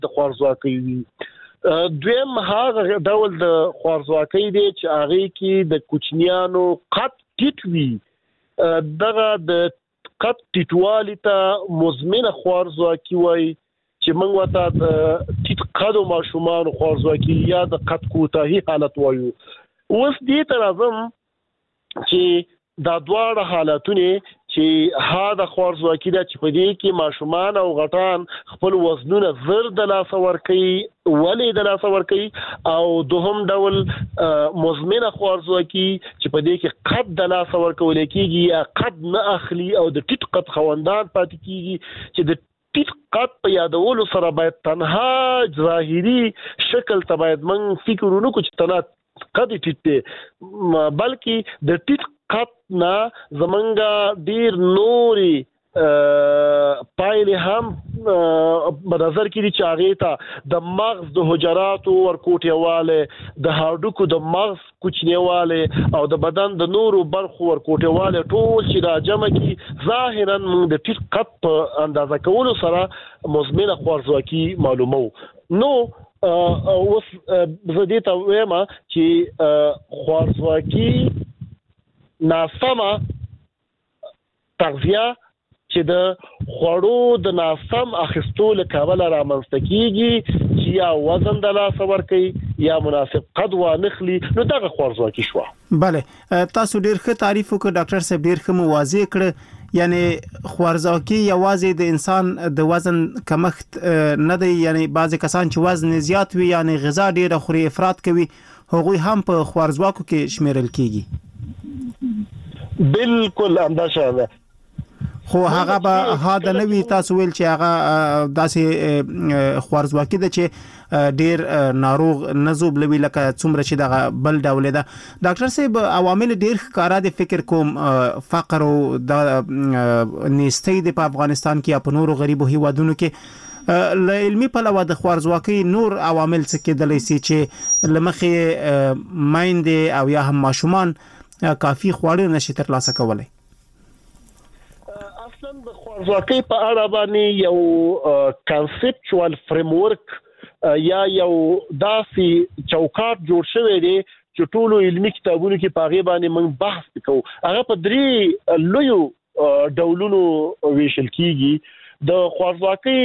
د خوارزواکۍ وي. دویم هغه ډول د خوارزواکۍ دی چې هغه کې د کوچنیانو قد ټیټ وي. دغه د قد ټیټوالي ته مزمنه خوارزواکي وایي چې موږ ورته د ټیټ قدو ماشومانو خوارزواکي یا د قد کوتاهي حالت وایو. اوس دې ته راځم چې دا دواړه حالتونه چې د خوارزواکي ده چې په دې کې ماشومان او غټان خپل وزنونه زر د لاسه ورکوي، ولې د لاسه ورکوي، او دوهم ډول مزمنه خوارزواکي چې په دې کې قد د لاسه ورکول کېږي یا قد نه اخلي او د ټیټ قد خوندان پاتې کېږي چې د ټیټ قد په یادولو سره باید تنها ظاهري شکل ته باید موږ فکر ونه کړو چې تنها قد ټیټ دی، بلکې د ټیټ قد نه زمونږ ډیر نوري پایلې هم په نظر کې دي چې هغې ته د مغز د حجراتو ورکوټیواله، د هډوکو د مغز کوچنیواله او د بدن د نورو برخو ورکوټیواله ټول چې دا جمع کړي ظاهرا موږ د ټیټ قد په اندازه کولو سره مزمنه خوارزواکي معلومو. نو اوس زه دې ته وایم چې خوارزواکي ناسمه تغذیه چې د خوړو د ناسم اخیستو له کابل رامنځته کیږي چې یا وزن د لاسه ورکوي یا مناسب قد وانخلي، نو دغه خوارزواکي شوه. بله، تاسو ډیر ښه تعریف وکړ ډاکټر صاحب، ډیر ښه مو واضح کړ. یعنی خوارزواکي یوازې د انسان د وزن کمښت نه دی، یعنی بعضی کسان چې وزن زیات وي یعنی غذا ډیره خوري، افراط کوي، هغوی هم په خوارزواکو کې شمیرل کیږي. بالکل اندازه ده، خو هغه به هدا نه وي. تاسو ویل چې هغه داسې خوارزواکي ده چې ډیر ناروغ نزوب لوي لکه څومره چې دغه بل ډول ده. ډاکټر صاحب، عوامل ډیر ښکارا دي، فکر کوم فقر او د نیستۍ په افغانستان کې یا په نورو غریبو هیوادونو کې له علمي پلوه د خوارزواکۍ نور عوامل څه کېدلی سي چې لمخې میندې او یا هم ماشومان کافي خواړه نشي ترلاسه کولی؟ اصلا د خوارزواکۍ په اړه باندې یو کانسپچوال فریم ورک یا یو داسې چوکاټ جوړ شوی دی چې ټولو علمي کتابونو کې په هغې باندې موږ بحث کوو. هغه په 3 لویو ډولونو ویشل کیږي. د خوارزواکۍ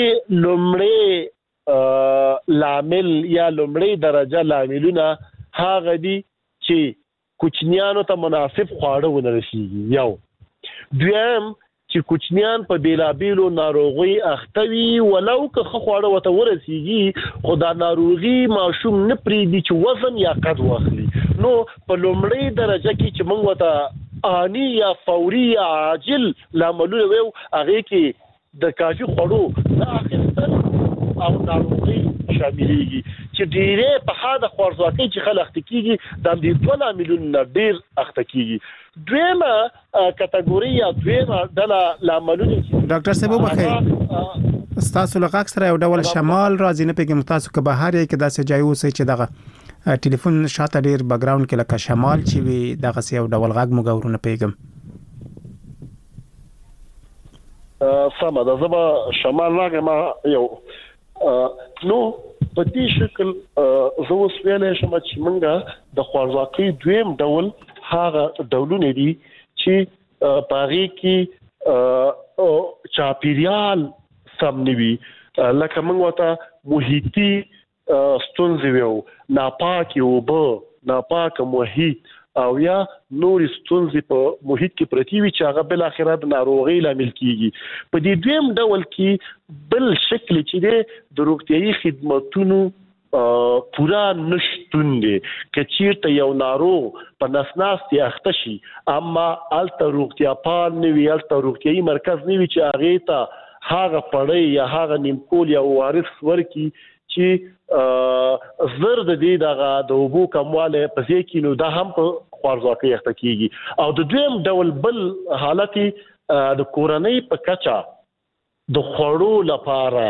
لومړی لامل یا لومړی درجه لاملونه هغه دي چې کوچنیانو ته مناسب خواړه ونه رسیږي. یو دویم چې کوچنیان په بیلابیلو ناروغي اخته وي، ولو که ښه خواړه ورته ورسیږي خو دا ناروغي ماشوم نه پرېږدي چې وزن یا قد واخلي. نو په لومړۍ درجه کې چې موږ ورته آني یا فوري یا عاجل لاملونه ویو، هغې کې د کافي خوړو نه اخیستل او ناروغي شاملېږي چې ډېرې په حاده خوارزواکۍ چې خلک اخته کېږي د همدې 2 لاملونو نه ډېر اخته کېږي. دویمه کټګوري یا دویمه ډله لاملونه ډاکټر صاحب وبخښئ، ستاسو له غږ سره یو ډول شمال راځي، نه پوهېږم تاسو که بهر یې کې داسې ځای اوسئ چې دغه ټلیفون شاته ډېر بیکګراوند کې لکه شمال چې وي دغسې یو ډول غږ موږ اورو، نه پوهېږم. سمه ده، زه به شمال راغیم. یو نو په دې شکل زه اوس ویلی شم چې موږ د خوارزواکۍ دویم ډول هغه ډولونه دي چې په هغې کې چاپیریال سم نه وي، لکه موږ ورته محیطي ستونزې ویو، ناپاکې اوبه، ناپاکه محیط او یا نورې ستونزې په محیط کې پرتې وي چې هغه بالاخره د ناروغۍ لامل کیږي. په دې دویم ډول کې بل شکل چې دی د روغتیایي خدمتونو پورا نشتون دی. که چیرته یو ناروغ په نسناستې اخته شي اما هلته روغتیا پال نه وي، هلته روغتیایي مرکز نه وي چې هغې ته هغه پړی یا هغه نیمکول یا وارث ورکي چې زر د دې دغه د اوبو کموالی په ځای کې، نو دا هم په خوارزواکۍ اخته کېږي. او د دویم ډول بل حالت د کورنۍ په کچه د خوړو لپاره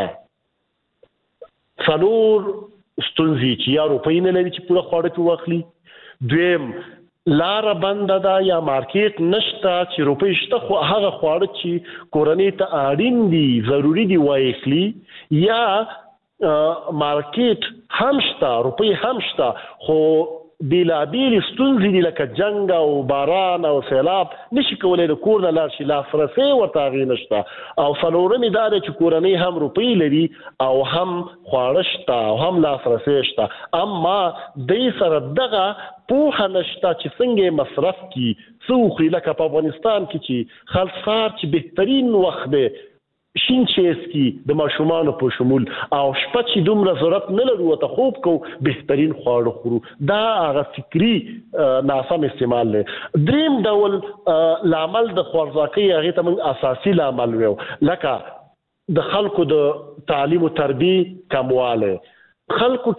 4 ستونزې چې یا روپۍ نه لري چې پوره خواړه پې واخلي. دویم لاره بنده ده یا مارکیټ نشته چې روپۍ شته خو هغه خواړه چې کورنۍ ته اړین دي ضروري دي واخلي، یا مارکیټ هم شته، روپۍ هم شته، خو بیلابیل ستونزې دي لکه جنګ او باران او سیلاب نشي کولای د کور نه لاړ شي، لاسرسی ورته هغې نشته. او څلورمې دا دی چې کورنۍ هم روپۍ لري او هم خواړه شته او هم لاسرسی شته، اما دوی سره دغه پوهه نشته چې څنګه مصرف کړي، څه وخوري. لکه په افغانستان کې چې خلک سهار چې بهترین وخت دی شین چیس کی د ماشومان په شمول، او شپه چې دومره ضرورت نه لرو ته خوب کو بهترین خواړه خورو، دا هغه فکری ناسم استعمال دی. دریم ډول لامل د خوارځواکۍ هغه ته موږ اساسي لامل ویو، لکه د خلکو د تعلیم او تربیه کمواله، خلکو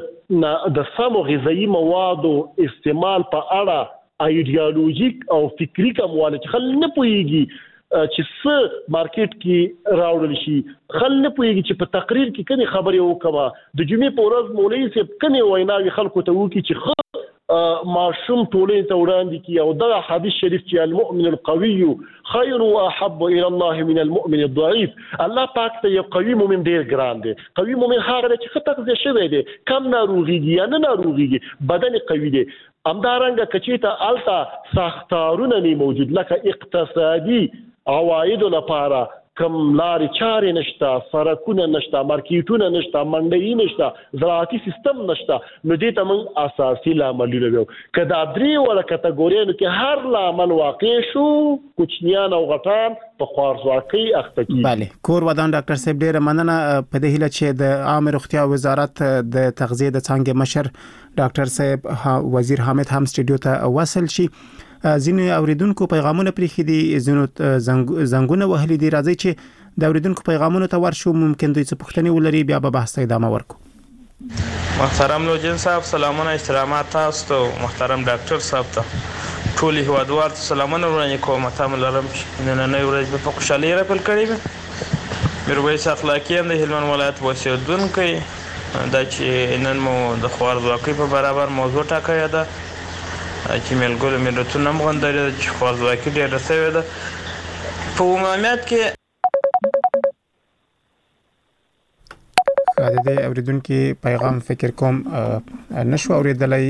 کې د سمو غذایی موادو استعمال په اړه ایډیالوژیک او فکری کمواله چې خلک نه پوهیږي چې څه مارکیټ کې راوړل شي، خل نه پوهیږي چې په تقریر کې کومې خبرې وکړه. د جمعې په ورځ مولوي صاحب کومې ویناوې خلکو ته وکړي چې ښه معصوم ټولنې ته وړاندې کړي، او دغه حدیث شریف چې المؤمن القوي خیر واحب الى الله من المؤمن الضعيف، الله پاک ته یو قوي مؤمن ډیر ګران دی. قوي مؤمن هغه چې ښه تغذیه شوی دی، کم ناروغيږي یا نه ناروغيږي، بدن قوي دی. همدارنګه کچېته الته ساختارونه نه موجود، لکه اقتصادي عواید لپاره کم لارې چارې نشته، سړکونه نشته، مارکیټونه نشته، منډۍ نشته، زراعتي سیستم نشته، نو دې ته موږ اساسي لاملونه ویو. که دا درې وړه کټګوریانو کې هر لامل واقع شو، کوچنیان او غټان په خوارځواکۍ اخته کیږي. بله، کور ودان ډاکټر صاحب ډیره مننه په دې هیله چې د عامه روغتیا وزارت د تغذیه د څانګې مشر ډاکټر صاحب وزیر حامد هم سټوډیو ته وصل شي. ځینې اوریدونکو پیغامونه پرېښي دي، ځینو زنګونه وهلي دي. راځي چې د اوریدونکو پیغامونو ته ورشو، ممکن دوی څه پوښتنې ولري، بیا به بحث ته ادامه ورکړو. محترم لوجین صاحب سلامونه، احترامات تاسو ته، محترم ډاکټر صاحب ته، ټول هیوادوال ته سلامونه وړاندې کوم. تاسو لرم چې نننۍ ورځ په خوشحالۍ راپیل کړې وي. میرویس اخلاقی هم د هلمند ولایت اوسېدونکی، دا چې نن مو د خوارځواکۍ په برابر موضوع ټاکلې ده چې ملګرو ملتونو هم غونډه چې خوارځواکي ډېره شوې ده. په عمومیت کې د دې اوریدونکو پیغام فکر کوم نشو اوریدلای،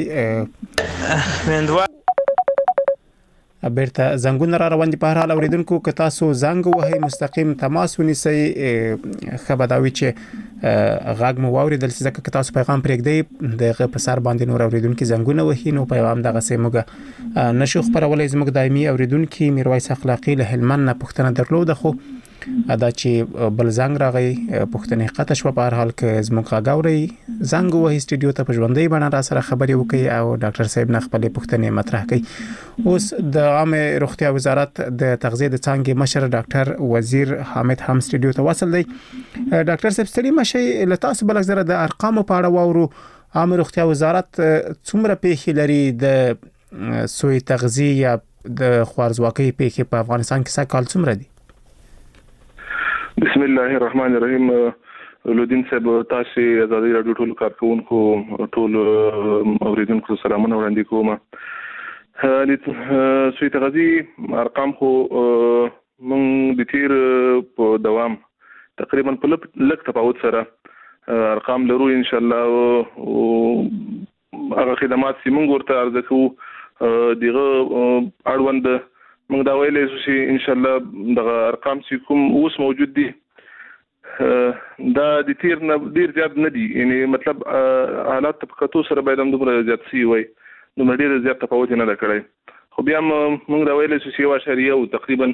بیرته زنګون را روان دي. په هر حال اوریدونکو که تاسو زنګ وهي مستقیم تماس ونیسئ، خبرداوي چې غاګ مو واوریدل، ځکه که تاسو پیغام پرېږدئ دغه په سر باندې نور اوریدونکو زنګونه وهي، نو پیغام دغه سیموګه نشو خبرولای. زموږ دایمي اوریدونکو میرویس اخلاقی له هلمند نه پوښتنه درلوده، خو دا چې بل زنګ راغی پوښتنه قطع شو. په هر حال که زموږ غاوري زنګ وهي سټوډیو ته په ژوندۍ باندې را سره خبرې وکړي او ډاکټر صاحب نه خپل پوښتنه مطرح کړي. اوس د عامه روغتیا وزارت د تغذیه د څانګې مشر ډاکټر وزیر حامد هم سټوډیو ته وصل دی. ډاکټر صاحب ستړي مشي، له تاسو بل زره د ارقامو په اړه واورو. عامه روغتیا وزارت څومره پیښې لري د سوی تغذیه یا د خوارځواکۍ پیښې په افغانستان کې څه کال څومره دي؟ بسم الله الرحمن الرحیم. لودین صاحب تاسو ازادي رادیو ټول کارکونکو ټول اوریدونکو سلامونه وړاندې کوم. سوی تغذیه ارقام خو مونږ د تیر په دوام تقریبا په لږ تفاوت سره ارقام لرو ان شاء الله، او هغه خدمات چې مونږ ورته عرضه کوو دغه اړوند موږ دا ویلې چې ان شاء الله دغه ارقام چې کوم اوس موجود دي دا د تیر نه ډیر زیات نه دي، یعنی مطلب حالات په کتو سره باید هم دومره زیات شي وي، دومره ډیر زیات تفاوت نه کړی. خو بیا موږ دا ویلې چې یو اشاریه او تقریبا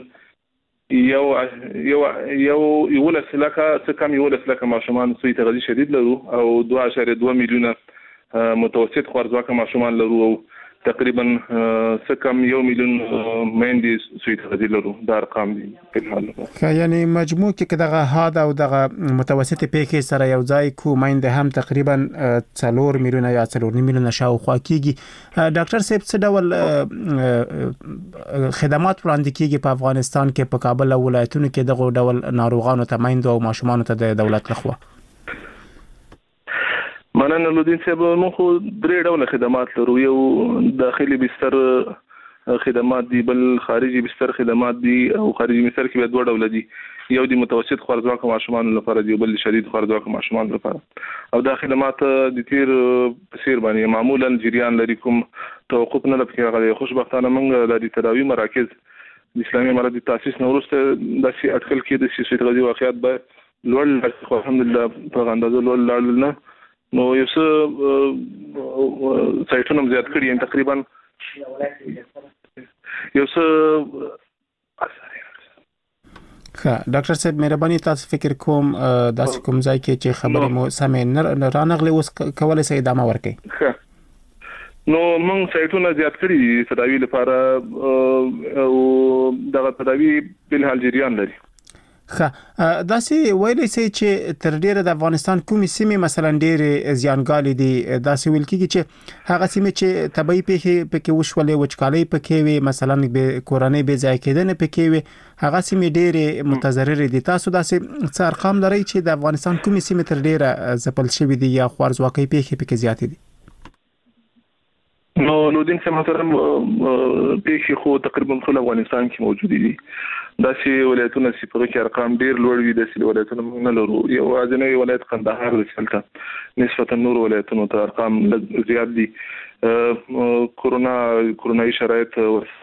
یو لکه څه کم 11 لکه ماشومان سوی تغذیه شدید لرو، او 2.2 میلیونه متوسط خوارځواکه ماشومان لرو، او تقریبا څه کم 1 میلیون میندې سوی تغذیه لرو. دا ارقام دي په حال. یعنی مجموع کې دغه حد او دغه متوسط پیښې سره یو ځای کو میندې هم تقریبا 4 میلیونه یا 4 میلیونه شاوخوا کیږي. ډاکټر صاحب څه ډول خدمات وړاندې کیږي په افغانستان کې، په کابل او ولایتونو کې دغه ډول ناروغانو ته میندو او ماشومانو ته د دولت لخوا؟ مننه لودین صاحب. موږ خو 3 ډول خدمات لرو. یو داخلي بستر خدمات دي بل خارجي بستر خدمات دي او خارجي بستر کې به دوه ډول دي یو د متوسط خوارځواکو ماشومان لپاره دی بل شدید خوارځواکو ماشومان لپاره او دا خدمات د تیر بصیر باندې معمولا جریان لري کوم توقف نه لپاره غوړي خوشبختانه موږ د تداوی مراکز د اسلامي امارت تاسیس نو ورسته د سی اټکل کې د سیاسي غوړي واقعیت به لوړ الحمدلله په اندازه لوړ نه نو یو څه سایټونه زیات کړي تقریبا یو څه ډاکټر صاحب مهرباني تاسو فکر کوم داسې کوم ځای کې چې خبرې مو سمې نه رانغلې اوس کولای شي ادامه ورکړي نو موږ سایټونه زیات کړي تداوی لپاره او دغه تداوی په حال جریان لري داسې ویلې سي چې تر ډیره د افغانستان کومې سیمې مثلا ډېر زیانګالې دي داسې ویل کېږي چې هغه سیمې چې طبيعي پیښې پکې وشولې وچکالۍ پکې وي مثلا به کورنۍ به ځای کېدنه پکې وي هغه سیمې ډېر متضرر دي تاسو داسې څه ارقام لرئ چې د افغانستان کومې سیمې تر ډیره ځپل شوې دي یا خوارځواکۍ پیښې پکې زیاتې دي نو دین سم محترم پیښې خو تقریبا ټول افغانستان کې موجود دي داسې ولایتونه چې په کې ارقام ډیر لوړ وي داسې ولایتونه موږ نه لرو یو ځینې ولایت قندهار د چلته نسبتا نور ولایتونو ته ارقام زیات دي کورونایي شرایط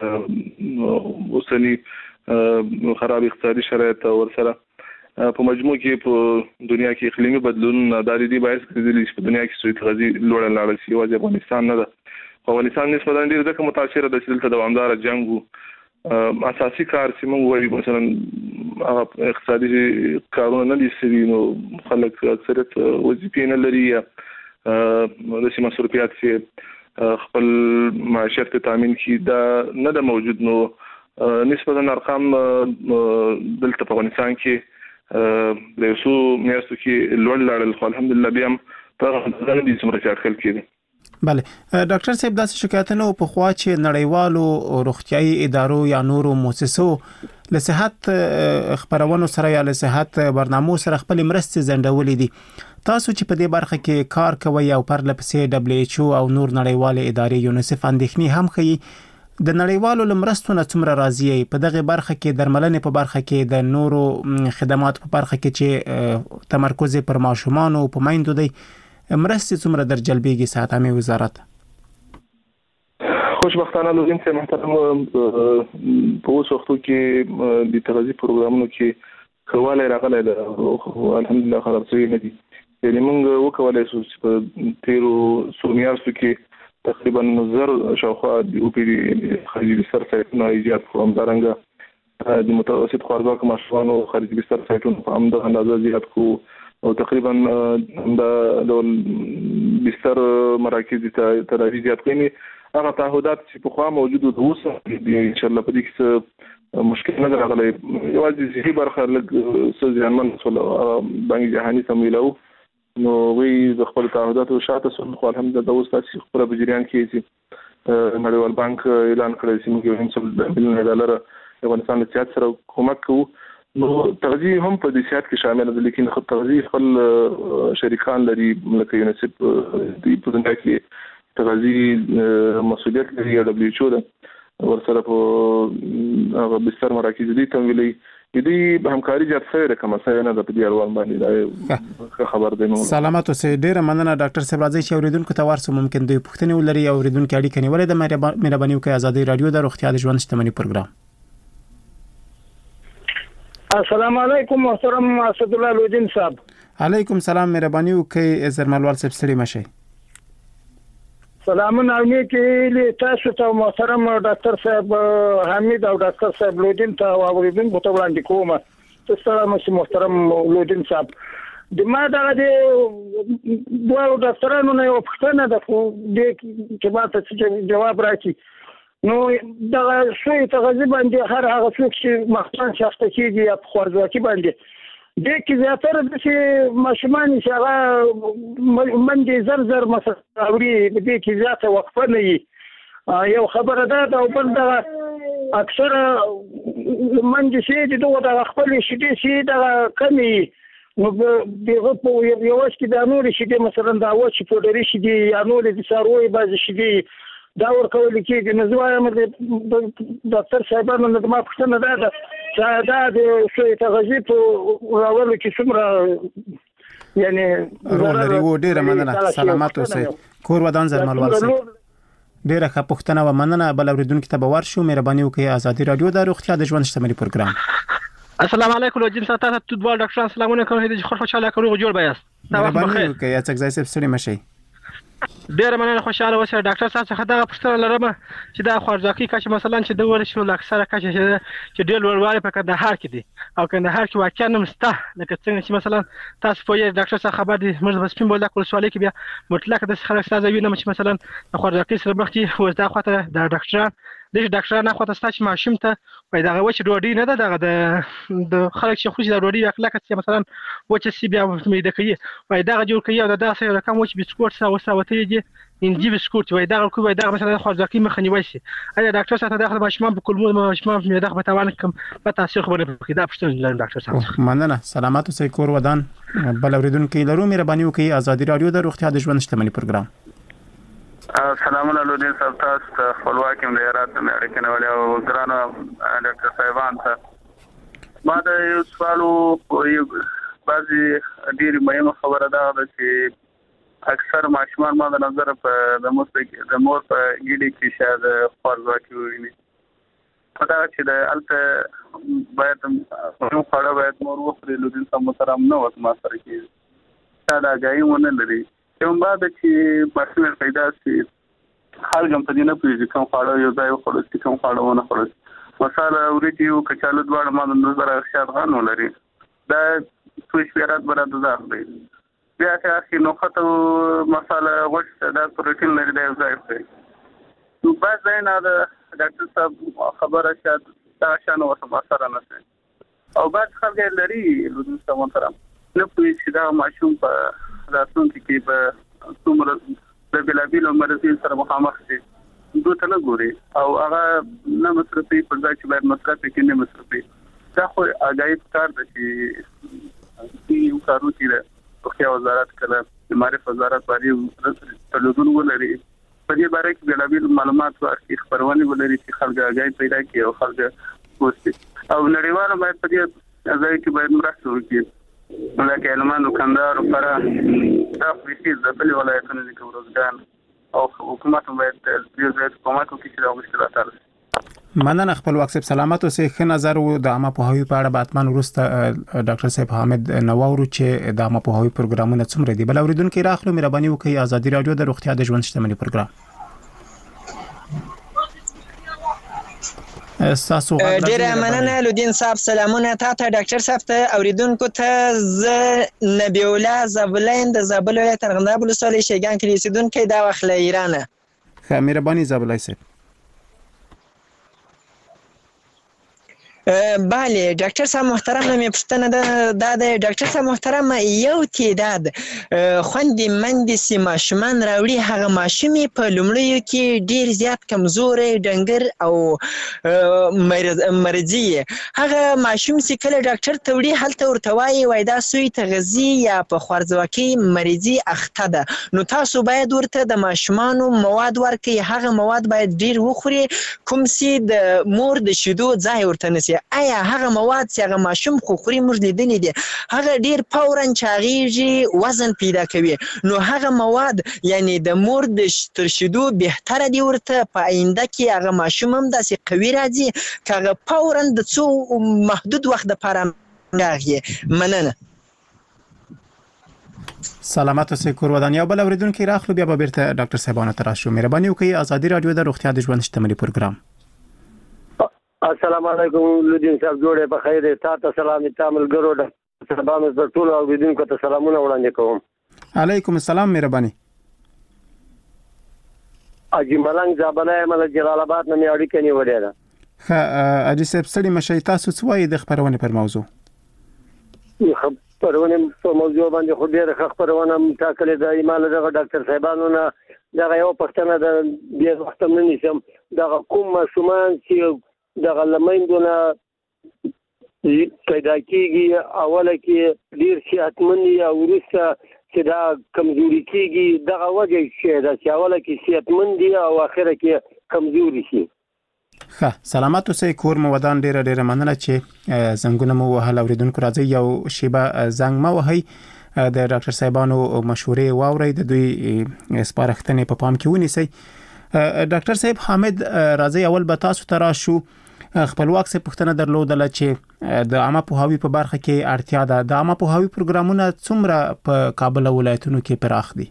اوسنی خراب اقتصادي شرایط ورسره په مجموع کې په دنیا کې اقلیمي بدلون داري دي باعث کېدلی چې په دنیا کې سوي تغذي لوړ لاړ شي او افغانستان نه ده افغانستان نسبتا ډیر ځکه متاثر ده چې دلته دوامدار جنگ اساسي کار چې موږ وایو مثلا اقتصادي کارونه نه دي سوي نو خلک اکثریت وظیفې نه لري د سیمه مصرفيات چې خپل معیشت تامین کی دا نه ده موجود نو نسبتا ارقام دلته په افغانستان کې د یو میاشتو کې لوړ لاړل خو الحمدلله بیا هم په غوښتنه دي چې مرسته کول کېږي بله ډاکټر صاحب داسې شکایتونه په خوا چې نړیوالو روغتيایي ادارو یا نورو مؤسسو له صحت خبرونو سره یا له صحت برنامو سره خپل مرستې زندولې دي تاسو چې په دې برخه کې کار کوي او پر لپسې WHO او نور نړیوالې ادارې یونیسف اندېښنې هم کوي د نړیوالو لمرستو نه څومره راځي په دغه برخه کې درملنې په برخه کې د نورو خدمات په برخه کې چې تمرکز پر ماشومان او په میندو دی مرستې څومره در جلبېږي ساتامي وزارت خوشبختانه لوزین چې محترم په اوس وخت کې د تغذیه پروګرامونو کې کواله راغله الحمدلله خلاص نه دي یعنی موږ وکولای شو چې په تیرو سومیاستو کې تقریبا نظر شاوخوا د او پی خارجي بستر سایټونه ایجاد کوم دارنګه د متوسط خوارځواکو ماشومانو خارجي بستر سایټونه په همدغه اندازه زیات کو او تقریبا د بستر مراکز تداوی زیات کړي هغه تعهدات چې په خوا موجود دي اوس ان شاء الله په دې کې مشکل نه راغلی یوازې ځینې برخه لږ څه ځانمن وسول بانک جهاني تمویلو نو وی د خپل تعهداتو شاته سول خو الحمدلله د اوس تاسو خپل بجریان کې چې نړیوال بانک اعلان کړی چې موږ $1 ملیون افغانستان له سیاست سره کومک کوو نو تغذیه هم په دې سیاست کې شامل دي لیکن خو تغذیه خپل شریکان لري لکه یونیسف د پوزنده کې تغذیه مسؤلیت لري WHO ده ورسره په بستر مراکز دي تمویلي دي همکاري جات سره کومه څه نه د دې اړوند باندې خبر دی سلامات اوسئ ډیره مننه ډاکټر صاحب راځي چې اوریدونکو ته ورسو ممکن دوی پوښتنه ولري او اوریدونکو اړیکه نیولې د مهرباني وکړئ ازادي رادیو د روغتیا د ژوند شتمنۍ پروګرام السلام علیکم محترم اسد الله لودین صاحب علیکم سلام مهرباني وکړئ زرملوال صاحب ستړي مشه سلامونه علیکم تاسو ته محترم ډاکټر صاحب حمید او ډاکټر صاحب لودین ته اوریدونکو ته وړاندې کوم تاسو محترم لودین صاحب د ما د دوه ډاکټرانو نه یو پښتنه د کې ماته جواب راکړي نو دا شوی تغذیه باندې هر هغه څوک چې مخکې شخص کېږي یا خوارځواکي باندې د کې زیاتره د ماشومان چې هغه منډي زر مثلا اوري د کې زیاته وقفه نه وي یو خبره ده او بل دا اکثر منډي چې دغه خپل شي چې دا کمی نو دغه په یو وخت کې د نور شي مثلا دا و چې پودري شي یا نور د ساروي باز شي دا ورکول کېږي. نو زه وایم د ډاکټر صاحبانو نه زما پوښتنه دا ده چې دا د سوی تغذیې په راولو کې څومره یعنی رول لري. و ډیره مننه، سلامات اوسئ. کور ودان زرملوال سي ډیره ښه پوښتنه و، مننه. بل اوریدونکو ته به ورشو. مهرباني وکړئ. ازادي رادیو د روغتیا د ژوند شتمنۍ پروګرام. السلام علیکم لوجین ساتات تو دوه ډاکټران سلامونه کوم چې خوشاله کړو جوړ بیاست. مهرباني وکړئ چې ځای سپ ستړي مشي. ډیره مننه، خوشاله اوسئ. ډاکټر صاحب څخه دا پوښتنه لرم چې دا خوارځواکي کچه مثلا چې د ورشو اکثره کچه چې ډیر لوړوالی په کندهار کې دي او کندهار کې واقعا هم شته، لکه څنګه چې مثلا تاسو په یوه ډاکټر صاحب خبر دي موږ په سپین بولدک ولسوالۍ کې بیا مطلق د خلک ساده وینم چې مثلا د خوارځواکي سره مخ دي. اوس دا خواته د ډاکټران خواته ستا چې ماشوم ته وایي دغه وچه ډوډۍ نه ده، دغه د خلک چې خوري دا ډوډۍ کلکه چې مثلا وچه سي بیا معده کوي وایي دغه جوړ کوي او داسې رقم وچ بسکوټ ساوتې دي انجی بسکوټ وایي دغه کوي وایي دغه مثلا خوارځواکي مخه نیولی شي. ایا ډاکټر صاحب دغه ماشومان په کولمو ماشومان په معده په تاوان کوم په تاثیر خبره کوي؟ دا پوښتنه لرم ډاکټر صاحب. مننه، سلامات اوسئ. کور ودان بل اوریدونکو لرو. مهرباني وکړئ. ازادي رادیو د روغتیا د ژوند شتمنۍ پروګرام. سلامونه لودین صاحب، تاسو ته خپلواک یم د هرات د اړیکې نه او ګرانو ډاکټر صاحبان ته ما د یو سوالو بعضی ډېر مهمه خبره ده چې اکثر ماشومان ما د نظر په د مور په ګیډې کې شاید خوارځواکي وویني. په دا چې د هلته باید خواړه باید مور وخوري، لودین صاحب محترم نه وخت ما سره کېږي دا د اګاهي ونه لري. کوم بعد چې ماشوم پیدا شي خلک هم په دې نه پوهېږي کوم خواړه یو ځای وخوړل شي کوم خواړه ونه خوړل شي. مثلا وریجې او کچالو دواړه ما د نظر شادغان ولري، دا سویچ پیرات برات ده دی. بیا چې نوخته مساله غوښه دا پروتین لري دا یو ځای خوري. نو بعد ځای نه د ډاکټر صاحب خبره شاید دا شانه ورته سره نه شي او بعد خلک لري لودین صاحب محترم نه پوهېږي چې دا ماشوم په راتلونکي کې به څومره د بېلابېلو مرضونو سره مخامخ شي، دوی ته نه ګوري او هغه نه مصرفي پر ځای چې باید مصرف کړي نه مصرفي. دا خو اګاهي پکار ده چې یو کارو چې روغتیا وزارت کله د معرف وزارت باندې تلودون ولري په دې باره کې بېلابېل معلومات ورکړي، خپرونې ولري چې خلک اګاهي پیدا کړي او خلک پوه او نړیوال باید په دې ځای کې باید مرسته وکړي. لکه علمان کندهار او فراه دا فریسي د بل ولایتونو د روزګان او حکومت باید د زیات کومک وکړي چې دا مشکلات حل شي. مننه خپلواک صاحب، سلامت اوسئ. ښه نظر و د عامه پوهاوي په اړه به حتما وروسته ډاکټر صاحب حامد نواورو چې د عامه پوهاوي پروګرامونه څومره دي. بل اوریدونکو راخلو. مهرباني وکړئ. ازادي رادیو د روغتیا د ژوند شتمنۍ پروګرام. ډیره مننه لودین صاحب، سلامونه تاسو ډاکټر صاحب ته اوریدونکو ته. زه نبی الله زابلین د زابل ولایت ارغنداب ولسوالۍ شیګان کې اوسیدونکی دا وخت له ایران. ښه مهرباني زابلای صاحب. بله ډاکټر صاحب محترم، مې پوښتنه دا د ډاکټر صاحب محترم یو تعداد خوندې مندې چې ماشومان راوړي هغه ماشومې په لومړیو کې ډېر زیات کمزوری ډنګر او مرضي هغه ماشوم چې کله ډاکټر ته وړي هلته ورته وایي دا سوی تغذي یا په خوارځواکۍ مرضي اخته ده، نو تاسو باید ورته د ماشومانو مواد ورکړئ، هغه مواد باید ډېر وخوري کوم چې د مور د شیدو ځای ورته نشي. آیا هغه مواد چې هغه ماشوم خو خوري موږ لیدلی دي هغه ډیر فورا چاغیږي وزن پیدا کوي، نو هغه مواد یعنی د مور د تر شیدو بهتره دی ورته په آینده کې هغه ماشوم هم داسې قوي راځي که هغه فورا د څو محدود وخت دپاره راغي. مننه. سلامت اوسئ. کور ودان. یو بل اوریدونکي راخلو بیا به بیرته ډاکټر صاحبانو ته راشو. مهرباني وکړئ. ازادي رادیو د روغتیا د ژوند شتمنۍ پروګرام. السلام علیکم لودین صاحب، جوړې په خیر. تاسو سلام تعاملګرو د سبانو د ټولو اوریدونکو ته سلامونه وړاندې کوم. علیکم السلام. مهرباني. اجي ملنګ زابلای مل جلال آباد نه مې اړیکه نیولې ده. ښه اجي صاحب ستړي مشئ، تاسو څه وایي د خپرونې پر موضوع؟ خپرونې په موضوع باندې خو ډېره ښه خپرونه ټاکلې ده. ایماله دغه ډاکټر صاحبانو نه دغه یو پوښتنه ده ډېر وخت هم نه نیسم، دغه کوم ماشومان چې دغه له میندو نه پیدا کېږي اوله کې ډېر صحتمند وي او وروسته چې دا کمزوري کیږي دغه وجه چې دا چې اوله کې صحتمند دي او اخره کې کمزوري شي. سلامات اوسئ کور مو ودان. ډیره مننه چې زنګونه مو وهل. اوریدونکو راځي یو شیبه زنګ ما وهي د ډاکټر صاحبانو مشورې واورئ، د دوی سپارښتنې په پام کې ونیسئ. ډاکټر صاحب حامد راځي اول به تاسو ته راشو. خپلواک څه پوښتنه درلودله چې د عامه پوهاوي په برخه کې اړتیا ده. د عامه پوهاوي پروګرامونه څومره په کابل ولایتونو کې پراخ دي؟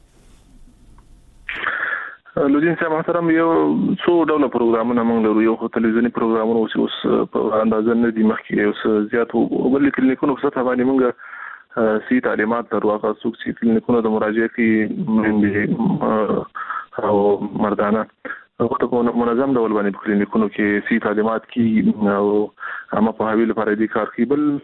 لودین صاحب محترم، یو څو ډول پروګرامونه موږ لرو. یو تلویزیونی پروګرامونه اوس په اندازه نه دي، مخکې اوس زیات وګړي کلینیکونو په سطح باندې موږ سي تعلیمات لرو. هغه څوک چې کلینیکونو د مراجعه کوي او مردانه هغه په منظم ډول باندې په کلینیکونو کې سي تعلیمات کوي او عامه پوهاوي لپاره دې کار کوي. بل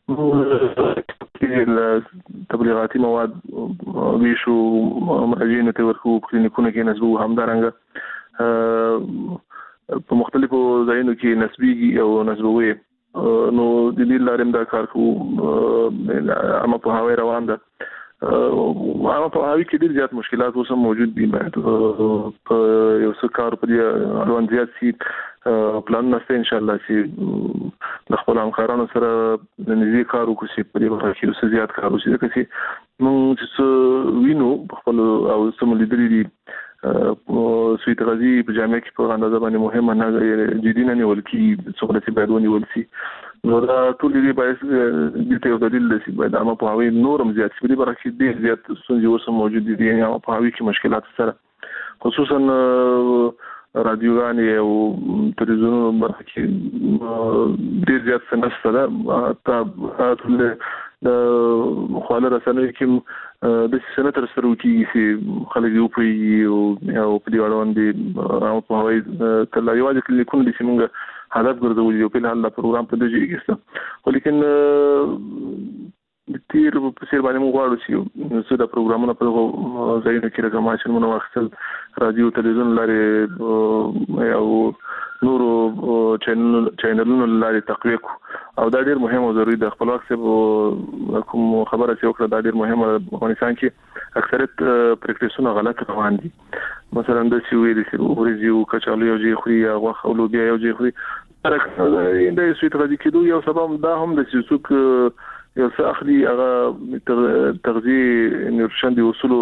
تبلیغاتي مواد ویشو مراجعینو ته ورکو کلینیکونو کې نسبو همدارنګه په مختلفو ځایونو کې نسبيږي او نسبوي. نو د دې لارې دا کار کوو. عامه پوهاوی روان ده. عامه پوهاوی کې ډېر زیات مشکلات اوس موجود دي. باید په یو څه کار په دې اړوند زیات سي پلان نشته ان شاء الله چې د خپل همکارانو سره د نږدې کار وکړو چې په دې برخه کې اوس زیات کار وشي. ځکه چې موږ چې وینو خپل او سم لیدلې دي سوی تغذی په جامعه کې په اندازه باندې مهمه نه جدي نه نیول کی څومره چې باید ونیول شي. نو دا ټول دې باید د یو دلیل دي باید عامه پوهاوی نورم زیات شي. په دې برخه کې ډېر زیات ستونزې اوس موجود دي. عامه پوهاوی کې مشکلات سره خصوصا رادیوګانې او تلویزیونونو برخه کې ډېر زیات سنسته ده. ټول د خواله رسنیو کې د سنتر سره وکړي چې خلک یو په او په دې اړوند دي عامه پوهاوی کله یوازې کلینیکونه دي چې موږ هدف ګرځولي یو په حال پروګرام په دې کې کېسته. ولیکن د تیر په څیر باندې موږ غواړو چې څه د پروګرامونو په ځایونو کې رقم ماشینونه واخیستل، رادیو تلویزیون لارې او نورو چینلونو لارې تقویه کو. او دا ډېر مهم او ضروري ده. خپلواک صاحب کوم خبره چې وکړه دا ډېر مهمه ده. په افغانستان کې اکثریت پریکټیسونه غلط روان دي. مثلا د سیوې د ورزيو کچالو یو ځای خوري یا غوښه او لوبیا یو ځای خوري. دا سویت غذایی کېدو یو سبب دا هم د سوق یو څه اخلي هغه تغذیه نیوټریشن دی اصول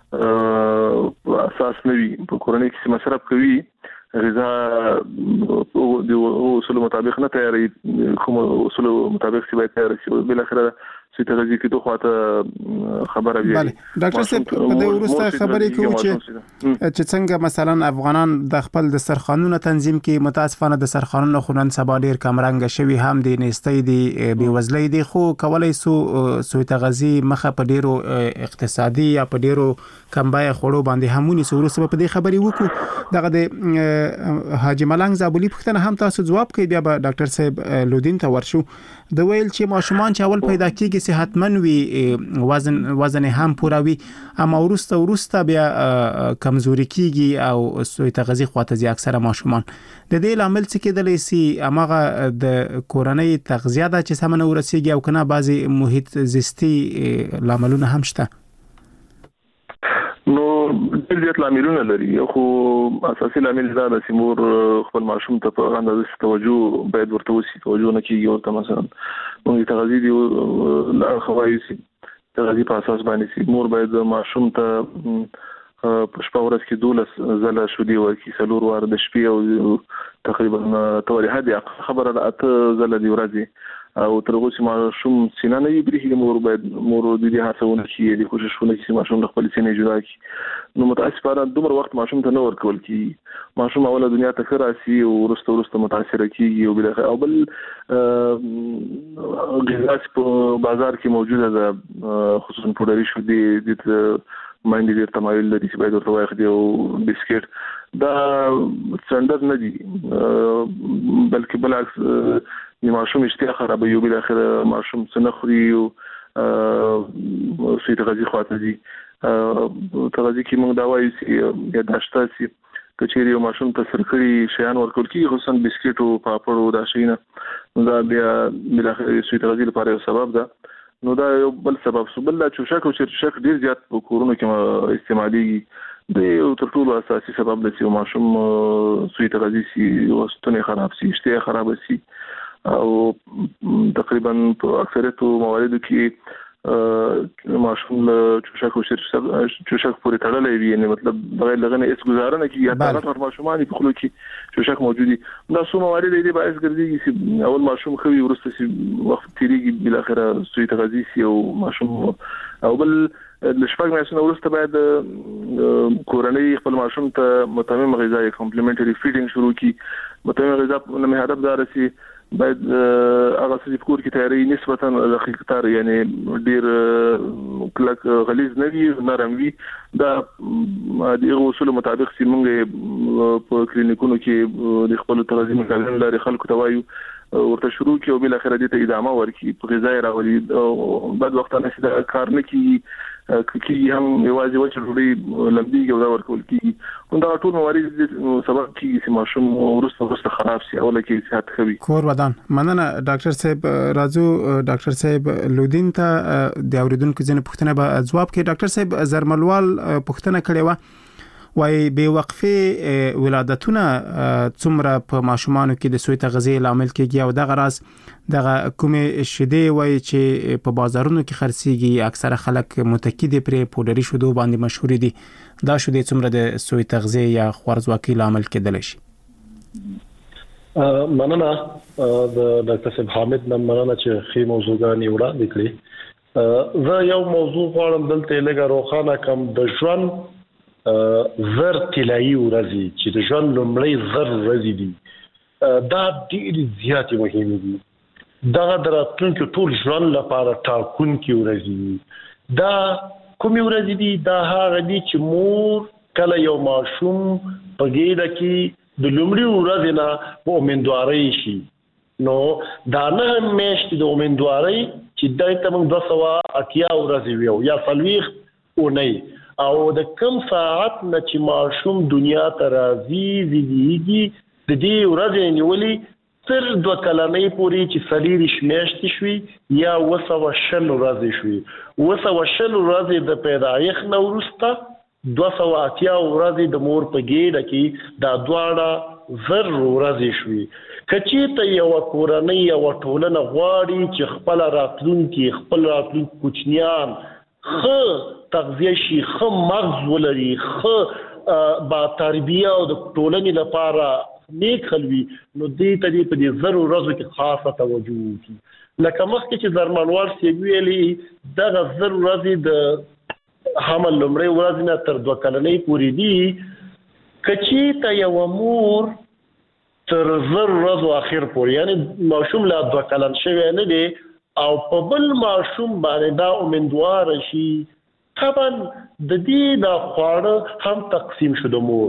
اساس نه وي. په کورنۍ کې مصرف کوي غذا د اصول مطابق نه تیاری، کوم اصول مطابق چې باید تیار شي. بل اخره چې تغذیه کې دوه خواته خبره وي. ډاکټر صاحب په دې ورسته خبرې کوي چې څنګه مثلا افغانان د خپل دسترخوانونو تنظیم کې متاسفانه دسترخوانونو خونن سبا ډیر کمرنګ شوی هم دي، نيستي دي، بيوزلۍ دي، خو کولای سو تغذیه مخه په ډیرو اقتصادي یا په ډیرو کمبای خړو باندې همونی سو ورسته په دې خبرې وکړو. دغه د حاجی ملنګ زابلی پښتنه هم تاسو جواب کوي. بیا به ډاکټر صاحب لودین ته ورشو. د ویل چې ماشومان چې اول پیدا کیږي صحتمن وي، وزن هم پوره وي، اما ورسته بیا کمزوري کیږي او سوی تغذیه خواته زی اکثره ماشومان. د دې لامل څه کېدلی سي؟ امغه د کورنۍ تغذیه ده چې سمنه ورسیږي او کنه بعضی محیط زیستی لاملونه هم شته. نو ډېر زیات لاملونه لري، خو اساسي لامل دا د سیمور خپل ماشوم ته په اندازه توجه باید ورته وشي. توجه نه کیږي ورته مثلا موږ تغذیه دی لا خوایسي تغذیه په اساس باندې سي. مور باید ماشوم ته په شپه ورځ کې 12 ځله شودي ورکړي، 4 واره د شپې او تقریبا تولیه دي خبره ده 8 ځله دی ورځي. او تر اوسه ماشوم سینه نه یبري. مور باید مور د دې هڅونه کوي، د کوشش ونه کوي ماشوم د خپل سینې جدا کړي. نو متاسفانه دومره وخت ماشوم ته نه ورکول کی. ماشوم اوله دنیا ته خراسي او ورسته متاثر کیږي او بل او بل غذا په بازار کې موجوده ده، خصوصا پودري شودي د ماندې ډیر تمایل لري چې باید ورته واخدي او بسکټ دا څنډر نه دي، بلکې بالعکس ماشوم اشتها خرابوي او بل اخر ماشوم سنخري او سوی تغذیه خواته دي. تغذیه کې موږ دا وایو چې یا داشته سي کچېری او ماشوم ته سرکړي شیان ورکول کی، خصوصا بسکټ او پاپړ او دا شینه دا بیا بل اخر سوی تغذیه لپاره سبب ده. نو دا یو بل سبب سو. بل چوشک او چرچک ډیر زیات په کورونو کې استعمالي د تر ټولو اساسي سبب د چې ماشوم سوی تغذیه سي او ستوني خراب سي اشتها خراب سي او تقریبا په اکثریت مواردو کې ماشوم چوشک او چوشک پورې تړلې وي، یعنی مطلب بغیر لغنه هیڅ گزاره نه کیږي. حتی هر ماشومان په خلکو کې چوشک موجودي. دا څو موارد دي باعث ګرځي چې اول ماشوم خوي ورسته سي وخت تیریږي بل اخره سوی تغذیه سي او ماشوم او بل لشفاق میاشتې ورسته باید کورنۍ خپل ماشوم ته متمم غذا کمپلیمنټري فیډینګ شروع کی. متمم غذا نه هدف دار سي باید هغه څه په کور کې تیاری نسبتا دقیقتر، یعنی ډیر کلک غلیظ نه وي، نرم وي. دا د اصول مطابق چې موږ په کلینیکونو کې د خپل تغذیه مکمل لري خلکو ته وایو ورته شروع کی او بل اخر دې ته ادامه ورکړي په غذای راولي. بعد وخت نه چې دا کار نه کیږي هم یوازې وچه ډوډۍ لمبي او دا ورکول کیږي. دا ټول موارد سبب کیږي چې ماشوم ورسته خراب شي او لکه صحت خوي. کور ودان مننه ډاکټر صاحب. راځو ډاکټر صاحب لودین ته د اوریدونکو ځنه پوښتنه به ځواب کې. ډاکټر صاحب زرملوال پوښتنه کړې و وای به وقفه ولادتونه څومره په ماشومانو کې د سوی تغذیه لامل کېږي او دغه راز دغه کومه شیدې وای چې په بازارونو کې خرڅيږي اکثره خلک متکی دي پر پودري شودو باندې مشهور دي. دا شودې څومره د سوی تغذیه یا خوارزواکي لامل کېدل شي؟ مننه د ډاکټر صاحب حامد نن مننه چې خې موضوعګانی وړاندې کړې. زه یو موضوع غواړم دلته لږه روښانه کم. د ژوند زر طلایی ورځي چې د ژوند لومړی زر ورځي دي دا ډېر زیات مهمه دي. دا د راتلونکي ټول ژوند لپاره ټاکونکي ورځي. دا کومې ورځې دي؟ دا هغه دي چې مور کله یو ماشوم په ګیډه کې د لومړي ورځې نه په امیندوارۍ شي. نو دا نه میاشتې د امیندوارۍ چې دای ته موږ 280 ورځې ویو یا 40 اونۍ او د کم ساعت نه چې ماشوم دنیا ته راځي زیږي د دې ورځې نیولې تر 2 کلنۍ پورې چې 40 میاشتې شوي یا 220 ورځې شوي. 220 ورځې د پیدایښت نه وروسته 280 ورځې د مور په ګیډه کې دا دواړه زر ورځې شوي. کچې ته یو کورنۍ او ټولنه غواړي چې خپل راتلونکي کوچنیان خو تغذیه شي، خو مغز ولري، خو با تربیه او د ټولنې لپاره نیک خلوي، نو دې ته په دې زر ورځو کې خاصه توجه وکړي. لکه مخکې چې زرمنوال سی ویلي دغه زر ورځې د حمل لومړۍ ورځ نه تر 2 کلنۍ پورې دي. کچې ته یو مور تر زر ورځو اخر پورې یعنی ماشوم لا 2 کلن شوی نه دی او په بل ماشوم باندې دا امیندوار شي، طبعا د دې دا خواړه هم تقسیم شو د مور.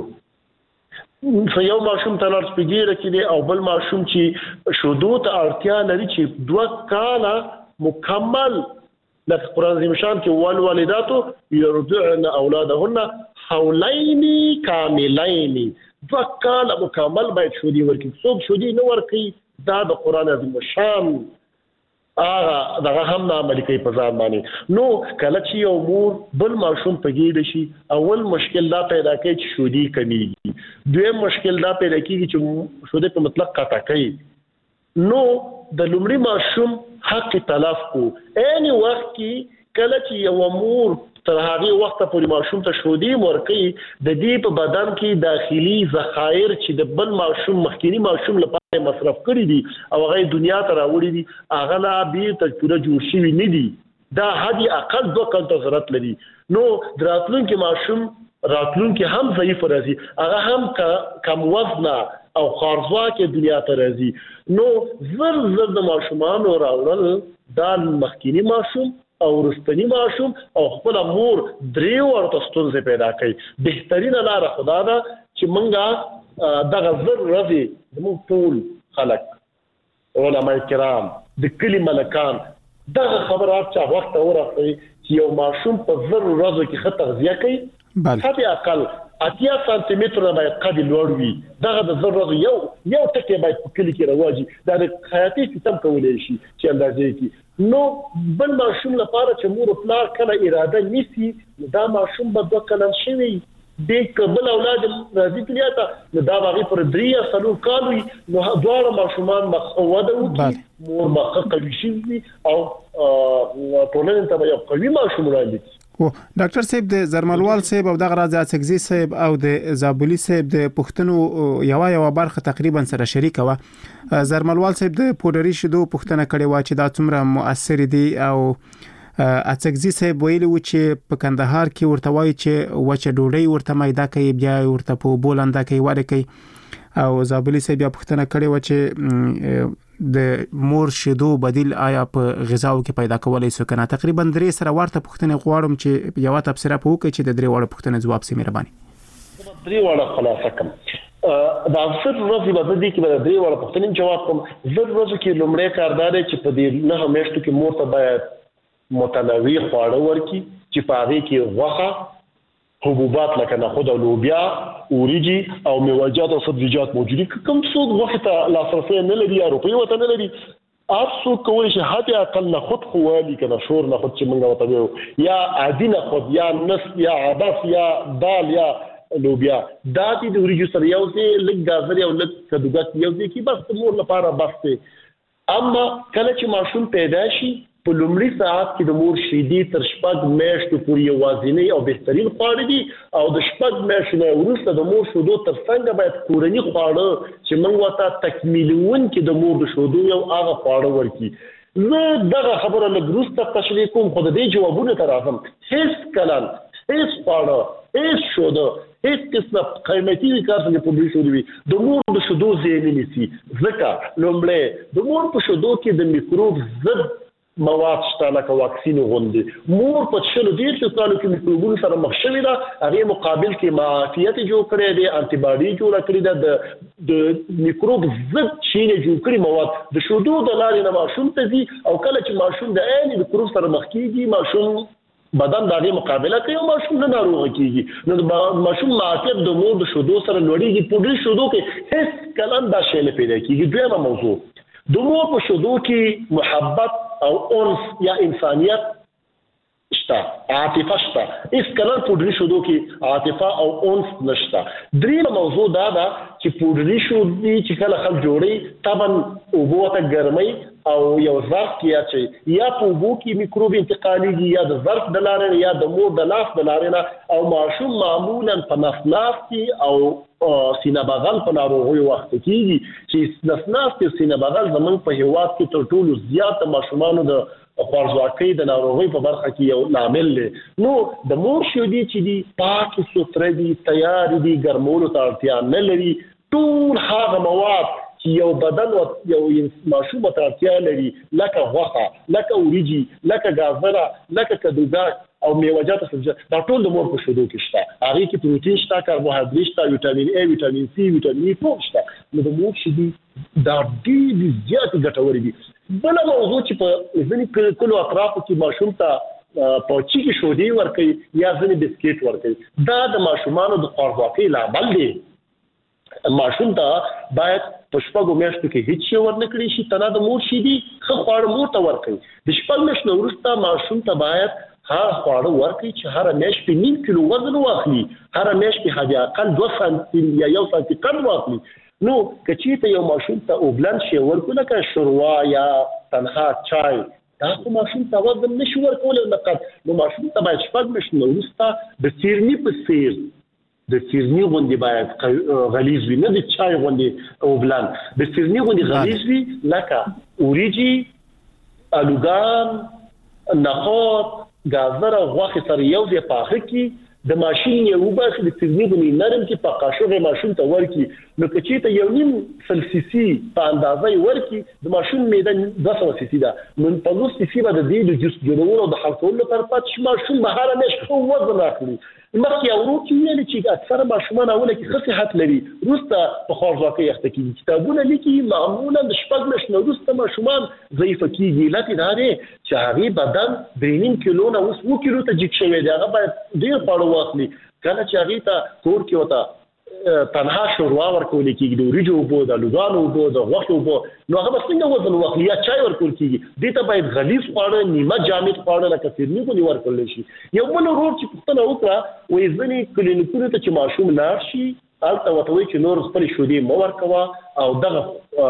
یو ماشوم ته لار سپیګیره کې دی او بل ماشوم چې شودو ته اړتیا لري چې 2 کاله مکمل لکه قرآن عظیم شان کې والوالداتو يرضعن اولادهن حولين کاملين 2 کاله مکمل باید شودي ورکړي. څوک شودي نه ورکړي دا د قرآن عظیم شان دغه هم نه عملي کوي په ځان باندې. نو کله چې یو مور بل ماشوم په ګیډه شي اول مشکل دا پیدا کوي چې شودي کمیږي. دویم مشکل دا پیدا کیږي چې شودي په مطلق قطع کوي. نو د لومړي ماشوم حق تلف کو اني وخت کې کله چې یو مور تر هغه وخت پورې ماشوم ته شودي ورکړي د دې په بدن کې داخلي ذخایر چې د بل ماشوم مخکینی ماشوم لپاره مصرف کړی دي او هغه دنیا ته راوړي دي هغه لا به تر پوره جوړ شي نه دي. دا حدي اقل 2 کال ضرورت لري. نو دراتلونکي ماشوم راتلونکي هم ضعیف راځي، هغه هم کم وزنه او خارزواکه دنیا ته راځي. نو زر د ماشومان راوړل دا مخکینی ماشوم او رستنی ماشوم او خپل مور دریو ورته ستونزې پیدا کوي. بهترینه لار خدا ده چې مونږه دغه زر ورځې موږ ټول خلک علماء کرام د کلی ملکان دغه خبرات چې وخت اورخي چې یو ماشوم په زر ورځو کې ښه تغذیه کوي بل اقل 80 سانتي متر باید قد لوړ وي. دغه د زر ورځو یو ټکی باید په کلی کې راوځي. دا د حیاتي سیستم کولای شي چې اندازې کې نو بل ماشوم لپاره چې مور او پلار کله اراده نیسي دا ماشوم به 2 کلن شوی د قبل اولاد راځي کلیاته نو دا باغی پر 3 سالو کالوي نو دوه ماشومان مخوده وکي مور مخه قوي شي او ټولنه ته یو قوي ماشوم راځي. او ډاکټر صاحب د زرملوال صاحب او د غراز اڅګزي صاحب او د زابلی صاحب د پښتنو یو برخه تقریبا سره شریک و. زرملوال صاحب د پودري شیدو پښتنه کړي و چې دا څومره مؤثر دي او اڅګزي صاحب ویلي و چې په کندهار کې ورته وایي چې وچه ډوډۍ ورته مایده کوي بیا ورته په بولنده کوي وره کوي او زابلی صاحب بیا پښتنه کړي و چې د مور شیدو بدیل آیا په غذاو کې پیدا کولای شو کنه. تقریبا 3 سره ورته پښتنه غواړم چې یو تفسیر په وکړي چې د 3 وړه پښتنه جواب سي مهرباني. 3 وړه خلاصه کوم دا اکثر ورځې به د دې کې به 3 وړه پښتنه جواب کوم. زه ورځو کې لومړی کاردار چې په دې نه همیشته کې مور ته باید متنوع خواړه ورکړي چې په هغه کې غوښه حبوبات لکه نخود او لوبیا اوریجی او میوه‌جات او سبزیجات موجودي کوم څوک وخت ته لاسرسي نه لري یا روپۍ وته نه لري تاسو کولی شئ حتی اقل نخود خوالي کنه شور نخود چې موږ وته یا عادي نخود یا نس یا عدس یا دال یا لوبیا دا د اوریجو سره یو څه لږ گازر او لږ کدوګات یو څه کې بس مور لپاره بس ته. اما کله چې ماشوم پیدا شي په لومړي ساعت کې د مور شیدې تر 6 میاشتو پورې یوازینی او بهترین خواړه دي او د 6 میاشتو نه وروسته د مور شیدو تر څنګه باید کورني خواړه چې موږ وته تکمیلون کې د مور د شیدو یو هغه خواړه ورکړي. زه دغه خبره لګروسته تشریح کوم خو د دې جوابونه تر راځم. هیڅ کلان هیڅ خواړه هیڅ شیدو هیڅ قسمه قیمتي کار څنګه په دې شو دی د مور د شیدو ځای نیسي ځکه لومړی د مور په شیدو کې د میکروب ضد مواد شته لکه واکسین غوندي مور په شلو ډیر کالو کې میکروبونو سره مخ شوې ده هغه مقابل کې معافیت جوړ کړی دی انټي باډي جوړ کړی ده د میکروب ضد شینه جوړ کړی مواد د شودو د لارې نه ماشوم ته دي او کله چې ماشوم د عین میکروب سره مخ کیږي ماشوم بدن دغه مقابله کوي او ماشوم نه ناروغ کیږي نو ماشوم معافیت د مور د شودو سره لوړیږي په دې شودو کې هیڅ کلام دا شی نه پیدا کیږي. دویمه موضوع د مور په شودو کې محبت او انس یا انسانیت شته عاطفه شته اس کلر پودری شودو کې عاطفه او انس نشته. دریم موضوع دا ده چې پودری شودي چې کله خل جوړي طبعا اوبو ته ګرمي او یو ظرف کې اچي یا په اوبو کې میکروب انتقالي یا د ظرف د لارې یا د مور د لاس د لارې او ماشوم معمولا په نفناف کې او سینه بغل په ناروغي وخت کېږي چې نفناف کې سینه بغل زمونږ په هیواد کې تر ټولو زیات ماشومان د خوارزواکۍ د ناروغي په برخه کې یو عامل دی. نو د مور شودي چې دي پاک سوتره دي تیار دي ګرمولو ته اړتیا نه لري ټول هغه مواد چې یو بدن او یو ماشوم ته اړتیا لري لکه غوښه لکه اوریجی لکه گازره لکه کدوګات او میوه‌جات او سبزیجات دا ټول د مور په شودو کې شته. هغه کې پروتین شته کاربوهایډریټ شته ویټامین ای ویټامین سی ویټامین ای ټول شته. نو د مور شودي دا ډېر زیات ګټور دي. بل موضوع چې په ځینې کلو اطرافو کې ماشوم ته په چی کې شودي ورکړي یا ځینې بسکټ ورکړي دا د ماشومانو د خوارځواکۍ لامل دی. ماشوم ته باید په 6 میاشتو کې هیڅ شی ورنکړي شي تنه د مور شیدي خو خواړه مور ته ورکړي. د 6 میاشتو وروسته ماشوم ته باید هغه خواړه ورکړي چې هر میاشت په 9 کیلو وزن واخلي هر میاشت په حد اقل 2 سانتي یا 1 سانتي قد واخلي. نو کچې ته یو ماشوم ته اوبلن شي ورکول لکه شوروا یا تنها چای دا خو ماشوم ته وزن نشي ورکول نو ماشوم ته باید 6 میاشتو وروسته د سیرني په سیر د سیرني غوندي باید غلیظ وي نه د چای غوندي اوبلن د سیرني غوندي غلیظ وي لکه اوریجی الوګان نخود گازر او غوښه سره یو ځای پاخه کی د ماشین یو برخه د سیرني غوندي نرم کې په قاشوغه ماشوم ته ورکی نو کچې ته یو نیم سلسیسي په اندازې ورکی د ماشوم معده 200 سیسي ده نو په 200 سیسي باندې د جوس جوړولو او د خلطولو لپاره پاتې ماشوم بهاره نش خو وزن اخلي. مخکې اورو کې ویل چې اکثر ماشومان اوله کې ښه صحت لري وروسته په خوارځواکۍ اخته کېږي. کتابونه لیکي معمولا د 6 میاشتو وروسته ماشومان ضعیف کېږي. علت دا دی چې هغه بدن 3.5 کیلو نه اوس 2 کیلو ته جګ شوی دی. هغه باید ډېر خواړه واخلي. کله چې هغه ته کور کې وته تنها شوروا ورکول کیږي د وريجو اوبو د لوګانو اوبو د غوښې اوبو نو هغه څنګه وزن واخلي یا چای ورکول کیږي دې ته باید غلیظ خواړه نیمه جامد خواړه لکه فرني کو ورکول شي یو بل ورور چې پښتنه وکړه وې ځنې کلینیکونو ته چې ماشوم لاړ شي البته وتوي چې نور خپل شودې مو ورکوا او دغه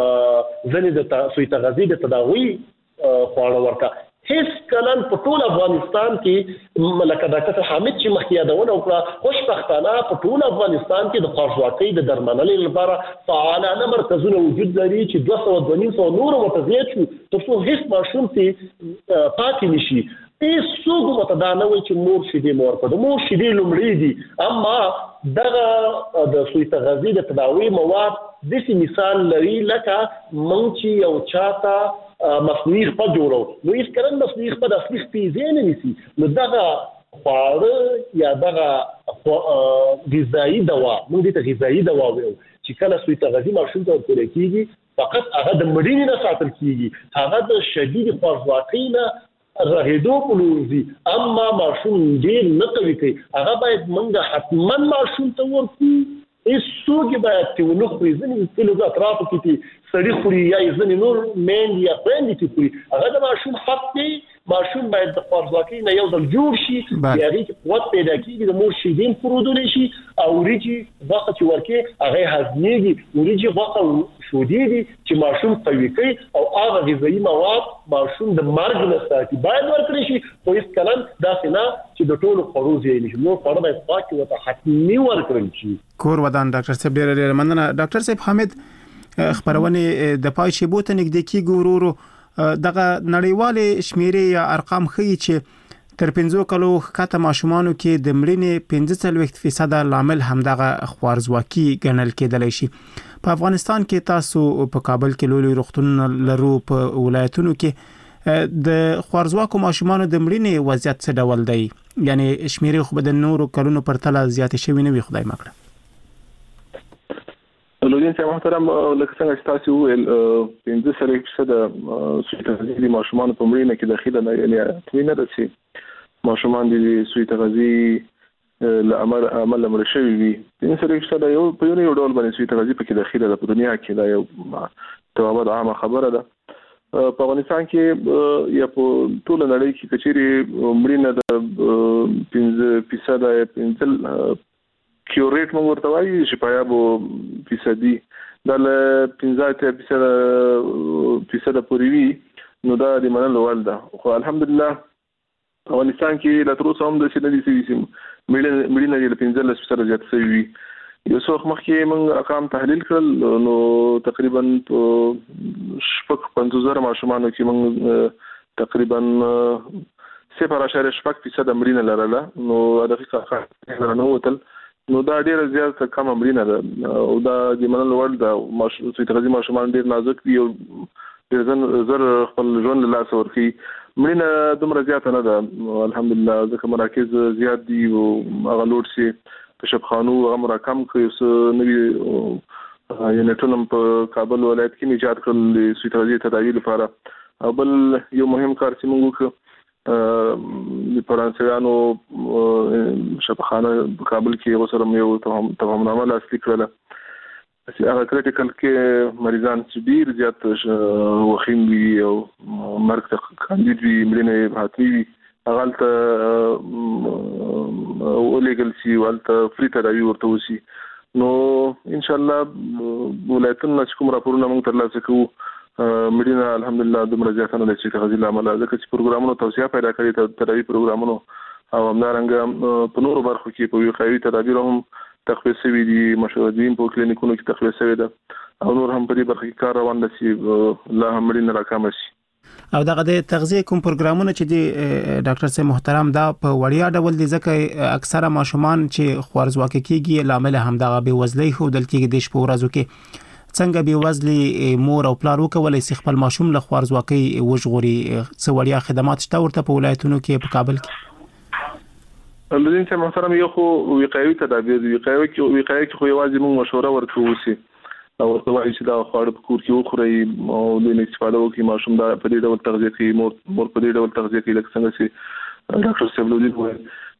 ځنې د سوی تغذیه د تداوی خواړه ورکا هیڅ کلن په ټول افغانستان کې لکه ډاکټر حامد چې مخکې یادونه وکړه خوشبختانه په ټول افغانستان کې د خوارځواکۍ د درملنې لپاره فعالانه مرکزونه وجود لري چې 200 نور متزيد شو ترڅو هیڅ ماشوم ته پاتې نشي هیڅوک متدانه وي چې مور شیدې مور په مور شیدې لومړی دي اما دغه د سوی تغذیه د تداوی مواد د مثال لري لکه مونږ چې یو چاته مصنوعي خپل جوړو نو هیڅ کله مصنوعي خپل اصلي پیزې نه نسی نو دغه خواړه یا دغه غذایی دوا موږ دې ته غذایی دوا وایو چې کله سوی تغذیه ماشوم ته ورکول کیږي فقط هغه د مړینې نه ساتل کیږي هغه د شدید خوارځواکۍ نه رهیدو پلوزي اما ماشوم ډیر نه کوي هغه باید موږ حتما ماشوم ته ورکو هیڅوک باید ته ونه خوري ځینې کلو اطرافو کې سړی خوري یا ځینې نور مین یا خويندې چې خوري هغه د ماشوم حق دی ماشوم باید د خوارځواکۍ نه یو ځل جوړ شي یا هغه قوت پیدا کیږي د مور شیدین پرودل شي او وريجي وخت چې ورکه هغه هضميږي وريجي وخت شودې دي چې ماشوم قوي کوي او هغه غذایی مواد ماشوم د مرګ نه ساتي باید ورکړي شي خو هیڅ کلن داسې نه چې د ټولو خورو ځای نشي نو خورو باید پاک او حتمي ورکړي شي کور ودان ډاکټر صاحب ډېر مننه ډاکټر صاحب حامد خبرونه د پای شی بوته نګد کی ګورورو دغه نړیوال شمیرې یا ارقام ښیي چې تر 15 کلو ښکته ماشومانو کې د مړینې 15% لامل همدغه خوارځواکي ګڼل کېدلی شي په افغانستان کې تاسو په کابل کې لوی روغتون لرو په ولایتونو کې د خوارځواکو ماشومانو د مړینې وضعیت څه ډول دی یعنی شمیرې خو د نورو کلونو پر تله زیات شوی نه وي خدای مکړه لوګین چې محترم لکه څنګه چې تاسو ویل 15% د سوی تغذیه ماشومان په مړینه کې داخله نه یعنی توینه ده چې ماشومان د سوی تغذیه لعمل مړ شوی وي 15% یو په یو ډول باندې سوی تغذیه په کې داخله ده په دنیا کې دا یو توابد عامه خبره ده په افغانستان کې یا په ټول نړۍ کې کچېری مړینه د 15% کیو ریټ موږ ورته وایي چې پایا بو فیصدي د 15% پورې وي نو دا د منلو ول ده خو الحمدلله افغانستان کې لا تر اوسه هم د سیدي مليونه د 15% زیات شوی وي یو څو مخکې موږ ارقام تحلیل کړل نو تقریبا 50,000 ماشومان کې موږ تقریبا 0.8% مليونه لرله نو دقیقه نه وتل نو دا ډیره زیاته کم مړینه ده او دا د منلو وړ ده ماشوم تغذیه ماشومان ډیر نازک دي او ډیر زر خپل ژوند له لاسه ورکړي مړینه دومره زیاته نه ده الحمدلله ځکه مراکز زیات دي او هغه لوړ شي په شفخانو هغه مراکم کوي نوی یعنی ټولم په کابل ولایت کې ایجاد کړل د سوی تغذیه تداوی لپاره او بل یو مهم کار چې موږ وکړو د فرانسویانو شفخانه کابل کې وسره یو تفاهمنامه لاسلیک کړله چې هغه کریټیکل کې مریضان چې ډیر زیات وخیم وي او مرګ ته کاندید وي مړینه حتمي وي هغه ته ولېګل شي ولته فری تداوی ورته وشي نو ان شاء الله ولایتونه چې کوم راپورونه موږ ترلاسه کوو مدینه الحمدلله دومره زیاتونه د چې تغذیه لامل ځکه چې پروګرامونو توسعه پیدا کړې تداوی پروګرامونو او همدارنګه په نورو برخو کې په وقایوي تدابیر هم تخفیف شوي دي مشاهدین په کلینیکونو کې تخفیف شوی ده او نور هم په دې برخه کې کار روان دي چې لا هم مدینه راکامه شي او دغه د تغذیه کوم پروګرامونه چې د ډاکټر صاحب محترم دا په وړیا ډول دي ځکه اکثره ماشومان چې خوارځواکي کیږي لامل هم دغه بې وزلۍ خو دل کې د شپو ورځو کې څنګه بې وزلي مور او پلار وکولای شي خپل ماشوم له خوارځواکۍ وژغوري څه وړیا خدمات شته ورته په ولایتونو کې په کابل کې لدین چې محترم یو خو وقایوي تدابیر وقایوي کې خو یوازې موږ مشوره ورکوو او وایي چې دا خواړه په کور کې وخورئ او د استفاده وکړي ماشوم دا په دې ډول تغذیه کوي مور په دې ډول تغذیه کوي لکه څنګه چې ډاکټر صاحب ویلي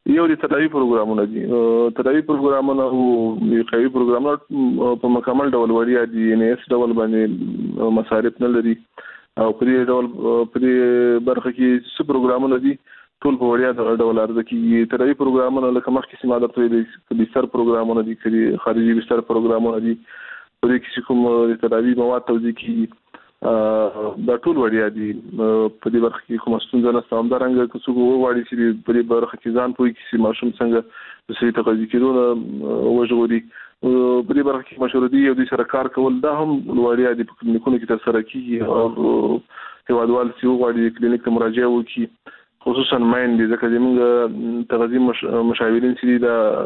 یو د تداوی پروګرامونه دي تداوی پروګرامونه او قوي پروګرامونه په مکمل ډول وړیا دي یعنی اس ډول باندې مصارف نه لري او په دې ډول په دې برخه کې څه پروګرامونه دي ټول په وړیا ډول ارزه کیږي تداوی پروګرامونه لکه مخکې سیمه درته د بستر پروګرامونه دي چې خارجي بستر پروګرامونه دي په دې کې کوم تداوی مواد توزیع کیږي دا ټول وړیا دي په دې برخه کې کوم ستونزه نشته همدارنګه که څوک وغواړي چې په دې برخه کې ځان پوهې چې ماشوم څنګه د صحي تغذیه کېدو وژغوري په دې برخه کې مشوره دي او د سره کار کول دا هم وړیا دي په کلینیکونو کې ترسره کیږي او هیوادوال چې وغواړي کلینیک ته مراجعه وکړي خصوصا مایندې ځکه چې موږ تغذیه مشاورین چې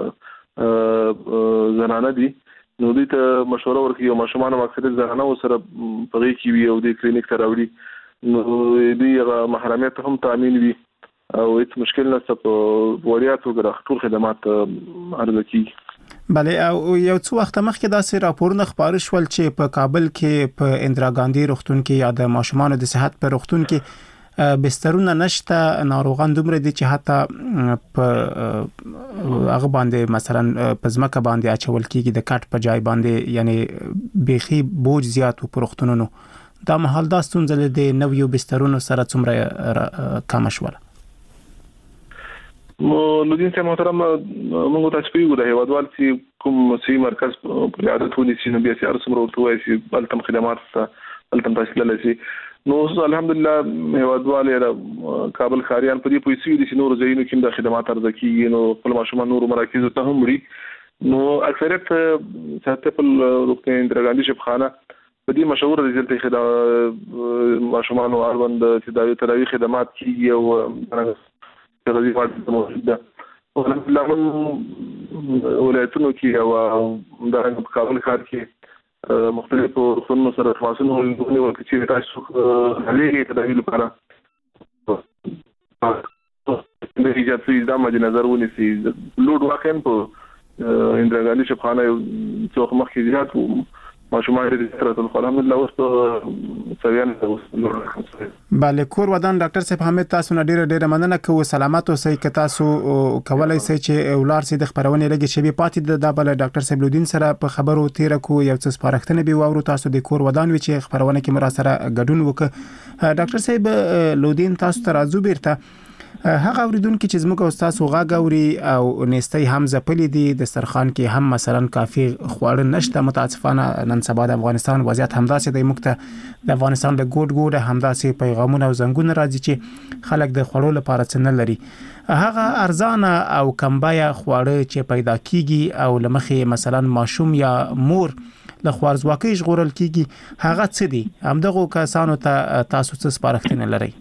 دا زنانه دي نو دوی ته مشوره ورکړي او ماشومان اکثریت زنانه سره په غي کې وي او د کلینیک ته راوړي نو دوی محرمیت هم تامین وي او هیڅ مشکل نشته په وړیا توګه ټول خدمات عرضه کیږي. بله او یو څو وخت مخکې داسې راپورونه خبر شول چې په کابل کې په اندرا ګاندي روغتون کې یا د ماشومان د صحت په روغتون کې بسترونه نشته ناروغان دومره دي چې حتی په هغه باندې مثلا په ځمکه باندې اچول کېږي د کټ په جای باندې یعنی بيخي بوج زیات په روغتونونو دا مهال دا ستونزه د نویو بسترونو سره څومره کم شول. لودین صاحب محترم موږ تاسو په یو د هیوادوال چې کوم سي مرکز په عادت ونی چې نو بیا سي ارسمره ورته وایي چې بلتم خدمات بلتم تاسو لسی نو الحمدلله هیوادوال یا کابل خاریان په دې پویسي دي چې نور ځایونو کې د خدمات ارزه کیږي نو خپل ماشومان نور مراکز ته هم وړي نو اکثریت ساته په روغتیا اندرا ګاندي شفخانه په دې مشهور دي چې خدمات ماشومان او اړوند چې تداوی خدمات کیږي او تغذیه واړه موجود ده او الحمدلله ولایتونو کې او د کابل ښار کې مختلفو روغتونونو سره تواصل ونیول ورکړي چې تاسو هلې تداوی لپاره د ایجاد د مد نظر ونیسي لوډ واقعا په اندرا ګاندي شفخانه یو څو مخکې زیات ماشومان دې سره الحمدلله اوس سویان بله کور ودان ډاکټر صاحب حمید تاسو نه ډیره مننه کوم سلامات اوسئ که تاسو کولای شئ چې ولار سي د خبرونه لګي شبي پاتې د بل ډاکټر صاحب لودین سره په خبرو تیر کو یو څه سپارښتنه به وورو تاسو د کور ودان وی چې خبرونه کې مرا سره ګډون وک ډاکټر صاحب لودین تاسو ته راځو بیرته هغه اوریدونکو چې زموږ استاد غا غوري او نستي هم زپلې دي د سرخان کې هم مثلا کافي خواړه نشته متاسفانه نن سبا د افغانستان وضعیت همداسې د مکته د افغانستان د ګوډ همداسې پیغامونه او زنګونه راځي چې خلک د خوړو لپاره څه نه لري هغه ارزانه او کمبایا خواړه چې پیدا کیږي او لمخې مثلا ماشوم یا مور له خوارزواکۍ ژغورل کیږي هغه څه دي همدغه کسانو ته تاسو څه سپارښتنه لرئ؟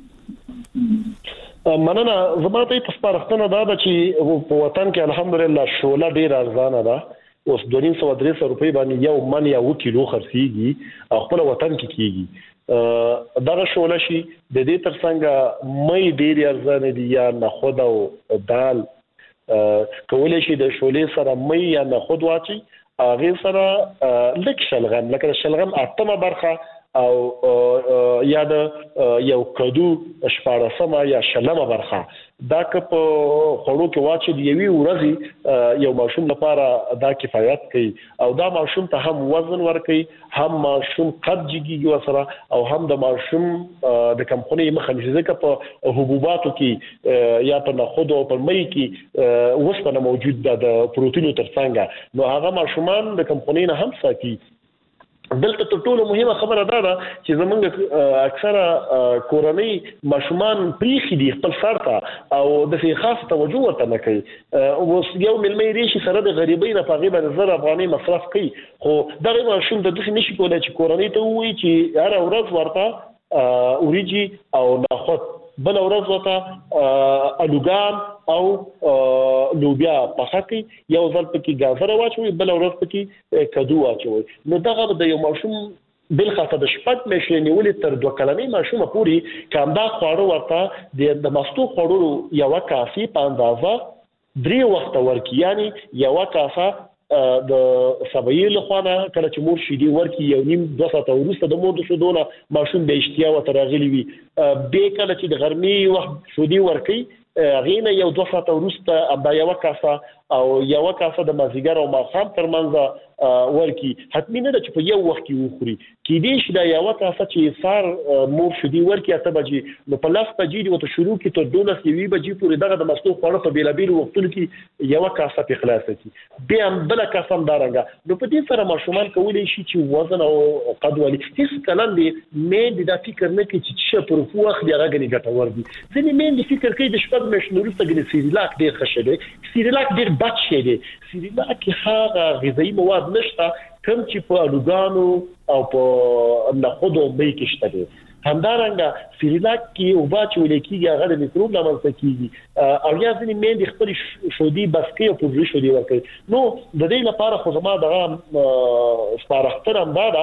مننه زما ته په سپارښتنه دا چې په وطن کې الحمدلله شوله ډیر ارزانه ده اوس 200-300 روپۍ باندې یو من یا 1 کیلو خرڅيږي او خپل وطن کې کیږي دا شوله شي د دې ترڅنګ مې ډیر ارزانه دي یا نخود او دال کولای شي د شولې سره مې یا نخود واچي هغه سره لک شلغم لکه شلغم اتمه برخه او یا د یو کدو شپارسمه یا شلمه برخه دا که په خړو کې واچي دی یوې ورځې یو ماشوم لپاره دا کفایت کوي او دا ماشوم ته هم وزن ورکوي هم ماشوم قد جګي وسره او هم د ماشوم د کمخوني مخه نشي ځکه په حبوباتو کې یا په نخود او په مې کې وسپنه موجود ده د پروتینو ترڅنګ نو هغه ماشومان د کمخوني نه هم ساتي. دلته ته ټولو مهمه خبره ده چې زمونږ اکثره کورنۍ ماشومان پریخي دي خپل سرته او د خاص توجه ورته نه کوي اوس یو ملمې ریشي سره د غریبۍ نه پاغي باندې زر افغاني مصرف کوي خو دغه ماشوم د دې نشي کولای چې کورنۍ ته وایي چې هر ورځ ورته اوریجي او نخود بل ورځ ورته الوګان او لوبیا پخاکي یو ځل پکې گازر واچوي بل ورځ پکې کدو واچوي نو دغه د یو ماشوم بل خاطر د شپږ میاشتې نیولې تر 2 کلنۍ ماشومه پوری کامدا خواړه ورته د مستو خواړو یو کافي په اندازه 3 وخت ورکی یعنی یو کافه د سبایل خوانه کله چې مور شیدي ورکی یو نیم 2 ساعته وروسته د مور د شودونه ماشوم به اشتیا وته راغلی وي به کله چې د ګرمي وخت شودي ورکی غینه یو 2 ساعته وروسته دا یو کاسه او یو کاسه د مازیګر او ماښام ترمنځ ورکی حتمی نه چې په یو وخت کې وخوري کې دې شي دا یو کاسه چې سار مور شدي ورکی اته بجې نو په لاس بجې وته شروع کی ته 12 بجې پورې دغه د مستو خوړه په بیلابیل وختونو کې یو کاسه په خلاص کی بیا بل کاسه دارنګه نو په دې سره ماشومان کولی شي چې وزن او قد ولي هیڅ کلام دی مې د فکر نه کې چې په فوخ دی راغلي ګټور دي ځینې مې د فکر کې د شپږ مېشنو وروسته کې سیریلاک ډیر ښه دی سیریلاک ډیر بد شي دی سیریلاک هغه غذایی مواد نشته کوم چې په الوګانو او په نخودو مې کې شته دي همدارنګه سیریلاک کې او با چې ولیکيږي هغه د میکروب لامل کیږي او یا ځینې مې د خپل شودي بسکي او پوزي شودي ورکړي نو د دې لپاره خو زما دغه سپارښتنه ده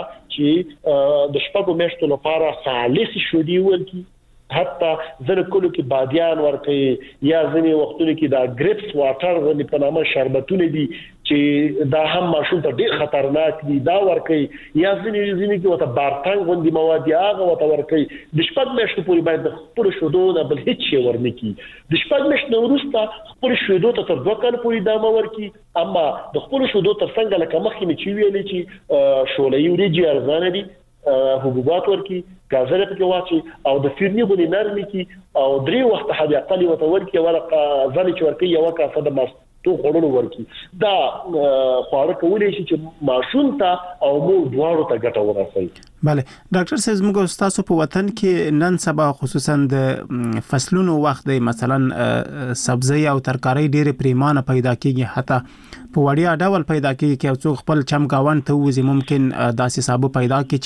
چې د شپږو میاشتو لپاره خالص شودي ورکړي حتی زره کولو کې بادیان ورکړي یا ځینې وختونو کې دا گریپس واټر غوښنه په نامه شربتونه دي چې دا هم ماشوم ته ډېر خطرناک دي دا ورکړي یا ځینې کې وته بارتنګ غوندي مواد هغه وته ورکړي د شپږ میاشتو پورې باید خپل شودو نه بل هیڅ شي ورنکي د شپږ میاشتو وروسته خپل شودو ته تر 2 کال پورې دامه ورکړي اما د خپل شودو تر څنګه لکه مخکې مې چې ویلې چې شولې وریجې ارزانه دي حبوبات ورکی گازره پکې واچي او د فیرنی غونې نرمي کی او 3 وخت حد اقل وته ورکی ورقه ځل چې ورکی یو کاسه د مستو خورونو ورکی دا خواړه کولای شي چې ماشوم ته او مور دواړو ته ګټه ورسوي. بله ډاکټر صاحب موږ تاسو په وطن کې نن سبا خصوصا د فصلونو وخت دی مثلا سبزی او ترکاری ډېر پریمانه پیدا کیږي حتی په وړیا ډول پیدا کیږي چې څوک خپل چمګاون ته وځي ممکن داسې سابو پیدا کړي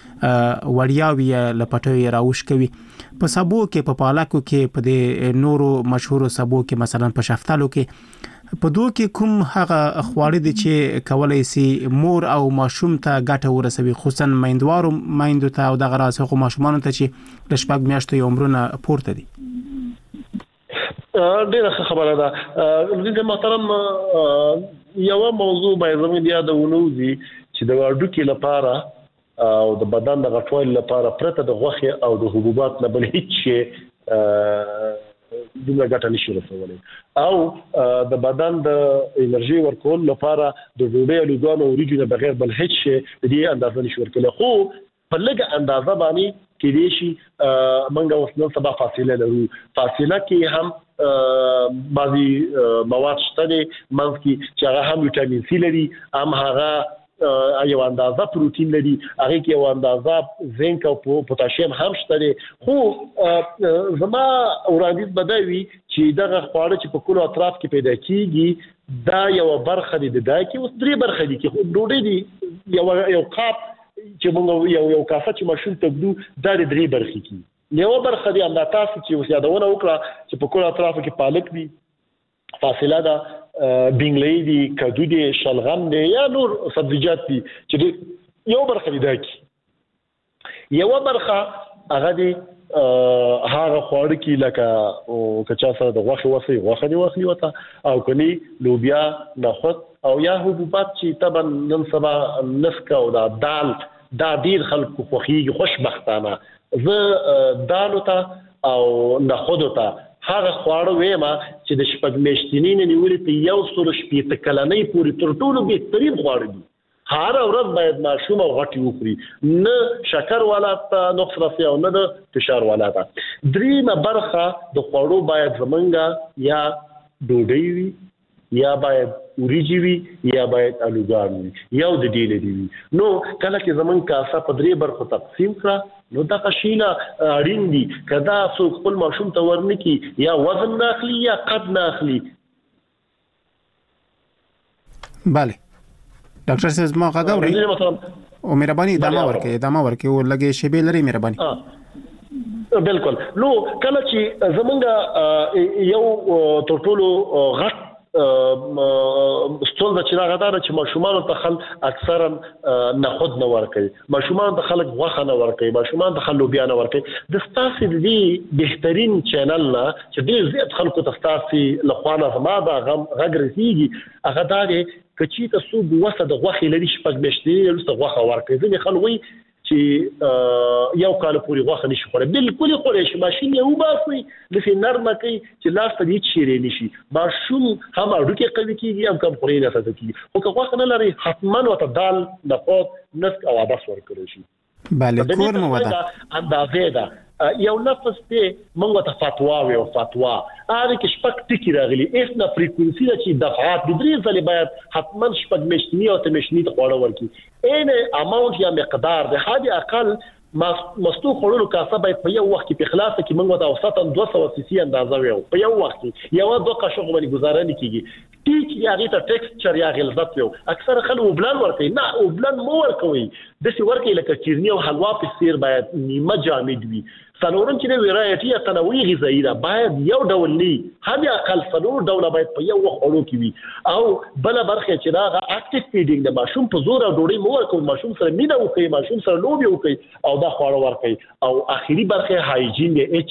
چې وړیا وي لپټوي راوش کوي په سابو کې په پالکو کې په د نورو مشهور سابو کې مثلا په شفتالو کې په دوه کې کوم هغه خواړه دي چې کولای شي مور او ماشوم ته ګټه ورسوي خصوصا مایندو ته او دغه راسخه ماشومان ته چې د شپږ میاشتو عمرونه پورته دي. ډیره خبره ده د محترم یو موضوع باید زموږ یادونه وي چې د وړوکي لپاره او د بدن د غټوالي لپاره پرته د غوښه او د حبوبات نه بل هیڅ شي دومره ګټه نشي رسولای او د بدن د انرژي ورکول لپاره د ډوډۍ او لوګانو اوریجن بغیر بل هیڅ شي د دې اندازه نشي ورکول خو په لږه اندازه باندې کې دي شي منګه وسنه سبا فاصله لرو فاصله کې هم بعضي مواد شته دي منځ کې چې هغه هم ویټامین سي لري هم هغه یو اندازه پروتین لري هغه کې یو اندازه زنک او پوتاشیم هم شته دي خو زما وړاندیز بدوي چې دغه خواړه چې په کولو اطراف کې پیدا کیږي دا یو برخه دي دا کې اوس 3 برخه دي کې ډوډۍ دي یو قاب چې موږ یو کاسه چې ماشوم ته بدو دا د 3 برخې کې یو برخه دي اما تاسو چې اوس یادونه وکړه چې په کولو اطراف کې پالک دي فاصله ده بینګلې دي کدو دي شلغم دي یا نور سبزیجات دي چې یو برخه دي دا کې یو برخه هغه دي هغه خواړه کې لکه او کچا سره د غوښه وسی وته او کني لوبیا نخود او یا حبوبات چې طبعا نن سبا نسکه او دال دا ډیر خلکو خوخيږي خوشبختانه زه دالو ته او نخود ته هغه خواړه وېما چې د شپږ میاشتې نه نیولې ته یو سل شپږ کلنې پورې تر ټولو بهترین خواړه دي هر ورځ باید ماشوم او غټي وخوري نه شکر والا ته نقص راسي او نه د فشار والا ته دریمه برخه د خوړو باید زمونږه یا ډوډۍ وي یا باید اوریجی وي یا باید الوګان وي یو د ډیل دی نو کله چې زمون کاسه په 3 برخو تقسیم کړه نو دا قشیله اړین دي کدا څوک خپل ماشوم ته ورنکي یا وزن ناخلي یا قد ناخلي. بله ډاکټر صاحب ما غواړم او مهرباني ادامه ورکړئ او لګي شی به لري مهرباني بالکل نو کله چې زمونږ یو ټولو غټ ستونزه چې راغله چې ماشومان ته خل اکثرا نخود نه ورکړي ماشومان ته خلک غوښه نه ورکړي ماشومان ته لوبیا نه ورکړي د ستاسو دی بهترین چینل نه چې ډیر زیات خلکو ته ستاسو لخوانه زما دا غږ رسیږي هغه دا دی کچې تاسو وسه د غوښې لري شپږ میاشتې وروسته غوښه ورکړي ځینې خلک وایي چې یو کال پورې غوښه نشي خوړل بالکل خوړل شي ماشين یو باسي د نرمه کوي چې لاس ته هیڅ شي نشي ماشوم هم اډوکه قوي کیږي هم کم خوري نه ساتي کیږي خو که غوښه نه لري حتما وته دال نخود نسک او عدس ورکړي شي بله کور مو ودا اندازې ده یو نفس ته موږ ته فتوا او فتوا هغه کې شپږ ټکی راغلي اسنه فریکوئنسي چې دفعات د درې ځلې باید حتما شپږ مشتنی او ته مشتنی ته خوړل ورکی ان اماونت یا مقدار د حد اقل مستو خورلو کاسه باید په یو وخت کې په خلاصه کې موږ د اوسطا 200 سي سي اندازه ویو په یو وخت کې یو دوه قاشق باندې گزاره نه کیږي ټیک یا غیته ټیکسچر یا غلظت ویو اکثر خلک وبلان ورکوي نه وبلان مو ورکوي د څه ورکوي لکه چیرنی او حلوا په سیر باید نیمه جامد وي څلورم چې ویرایټي یا تنوع غذایی ده باید یو ډول نه هم اقل څلور ډول باید په یو وخت اورو کی وي او بل برخه چې دا اکټیو فیډینګ د ماشوم په زور او ډوډۍ مو ورکوي ماشوم سره مینه وکړي ماشوم سره لوبي وکړي او دا خواړه ورکړي او اخیری برخه هایجین دی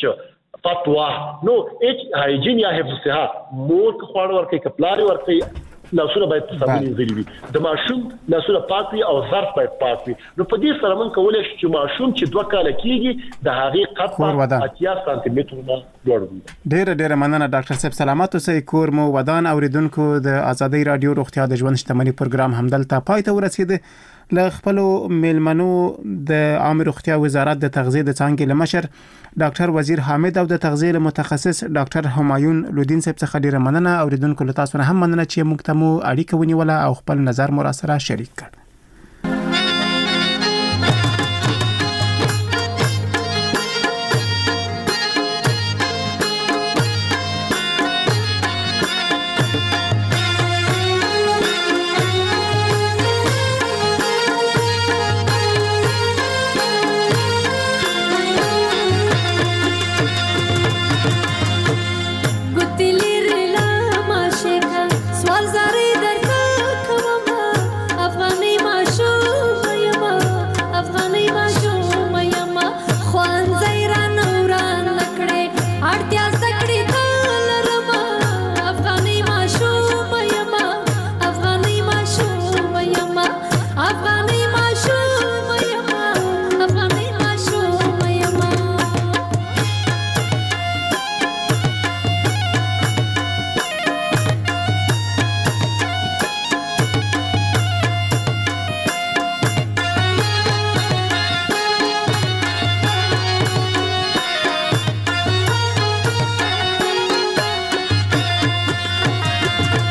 فتوا نو هایجین یا حفظ صحت مور خواړه ورکړي کپلاری ورکړي لاسونه باید په صابون وینځلي وي د ماشوم لاسونه پاک وي او ظرف باید پاک وي نو په دې سره موږ کولای شو چې ماشوم چې 2 کال کېږي د هغه قد په 80 سانتي متر نه لوړ وي ډېر مننه ډاکټر صاحب سلامات اوسئ کور مو ودان اوریدونکو د ازادي رادیو روغتیا د ژوند شتمنۍ پروګرام همدلته پای ته ورسید له خپل میلمنو د عامه روغتیا وزارت د تغذیه د څانګې لمشر ډاکټر وزیر حامد او د تغذیه متخصص ډاکټر همایون لودین صاحب څخه ډیره مننه اوریدونکو له تاسو نه هم مننه چې موږ ته مو اړیکه ونیوله او خپل نظر مو را سره شریک کړ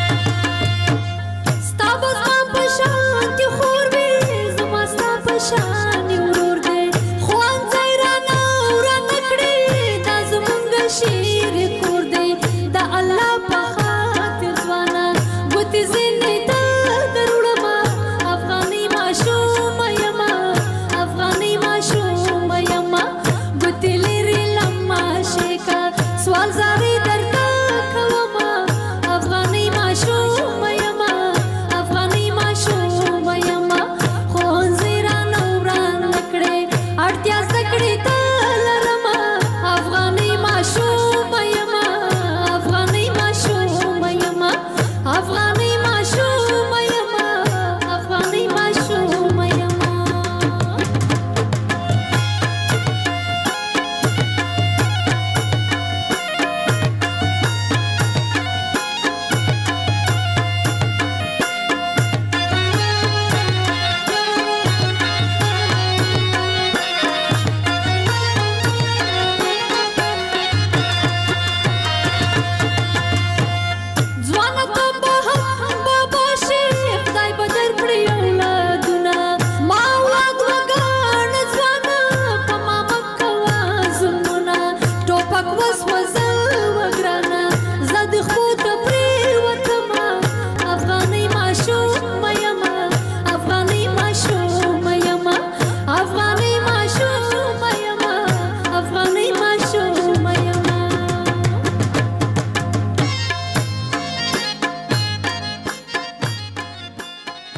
Shine.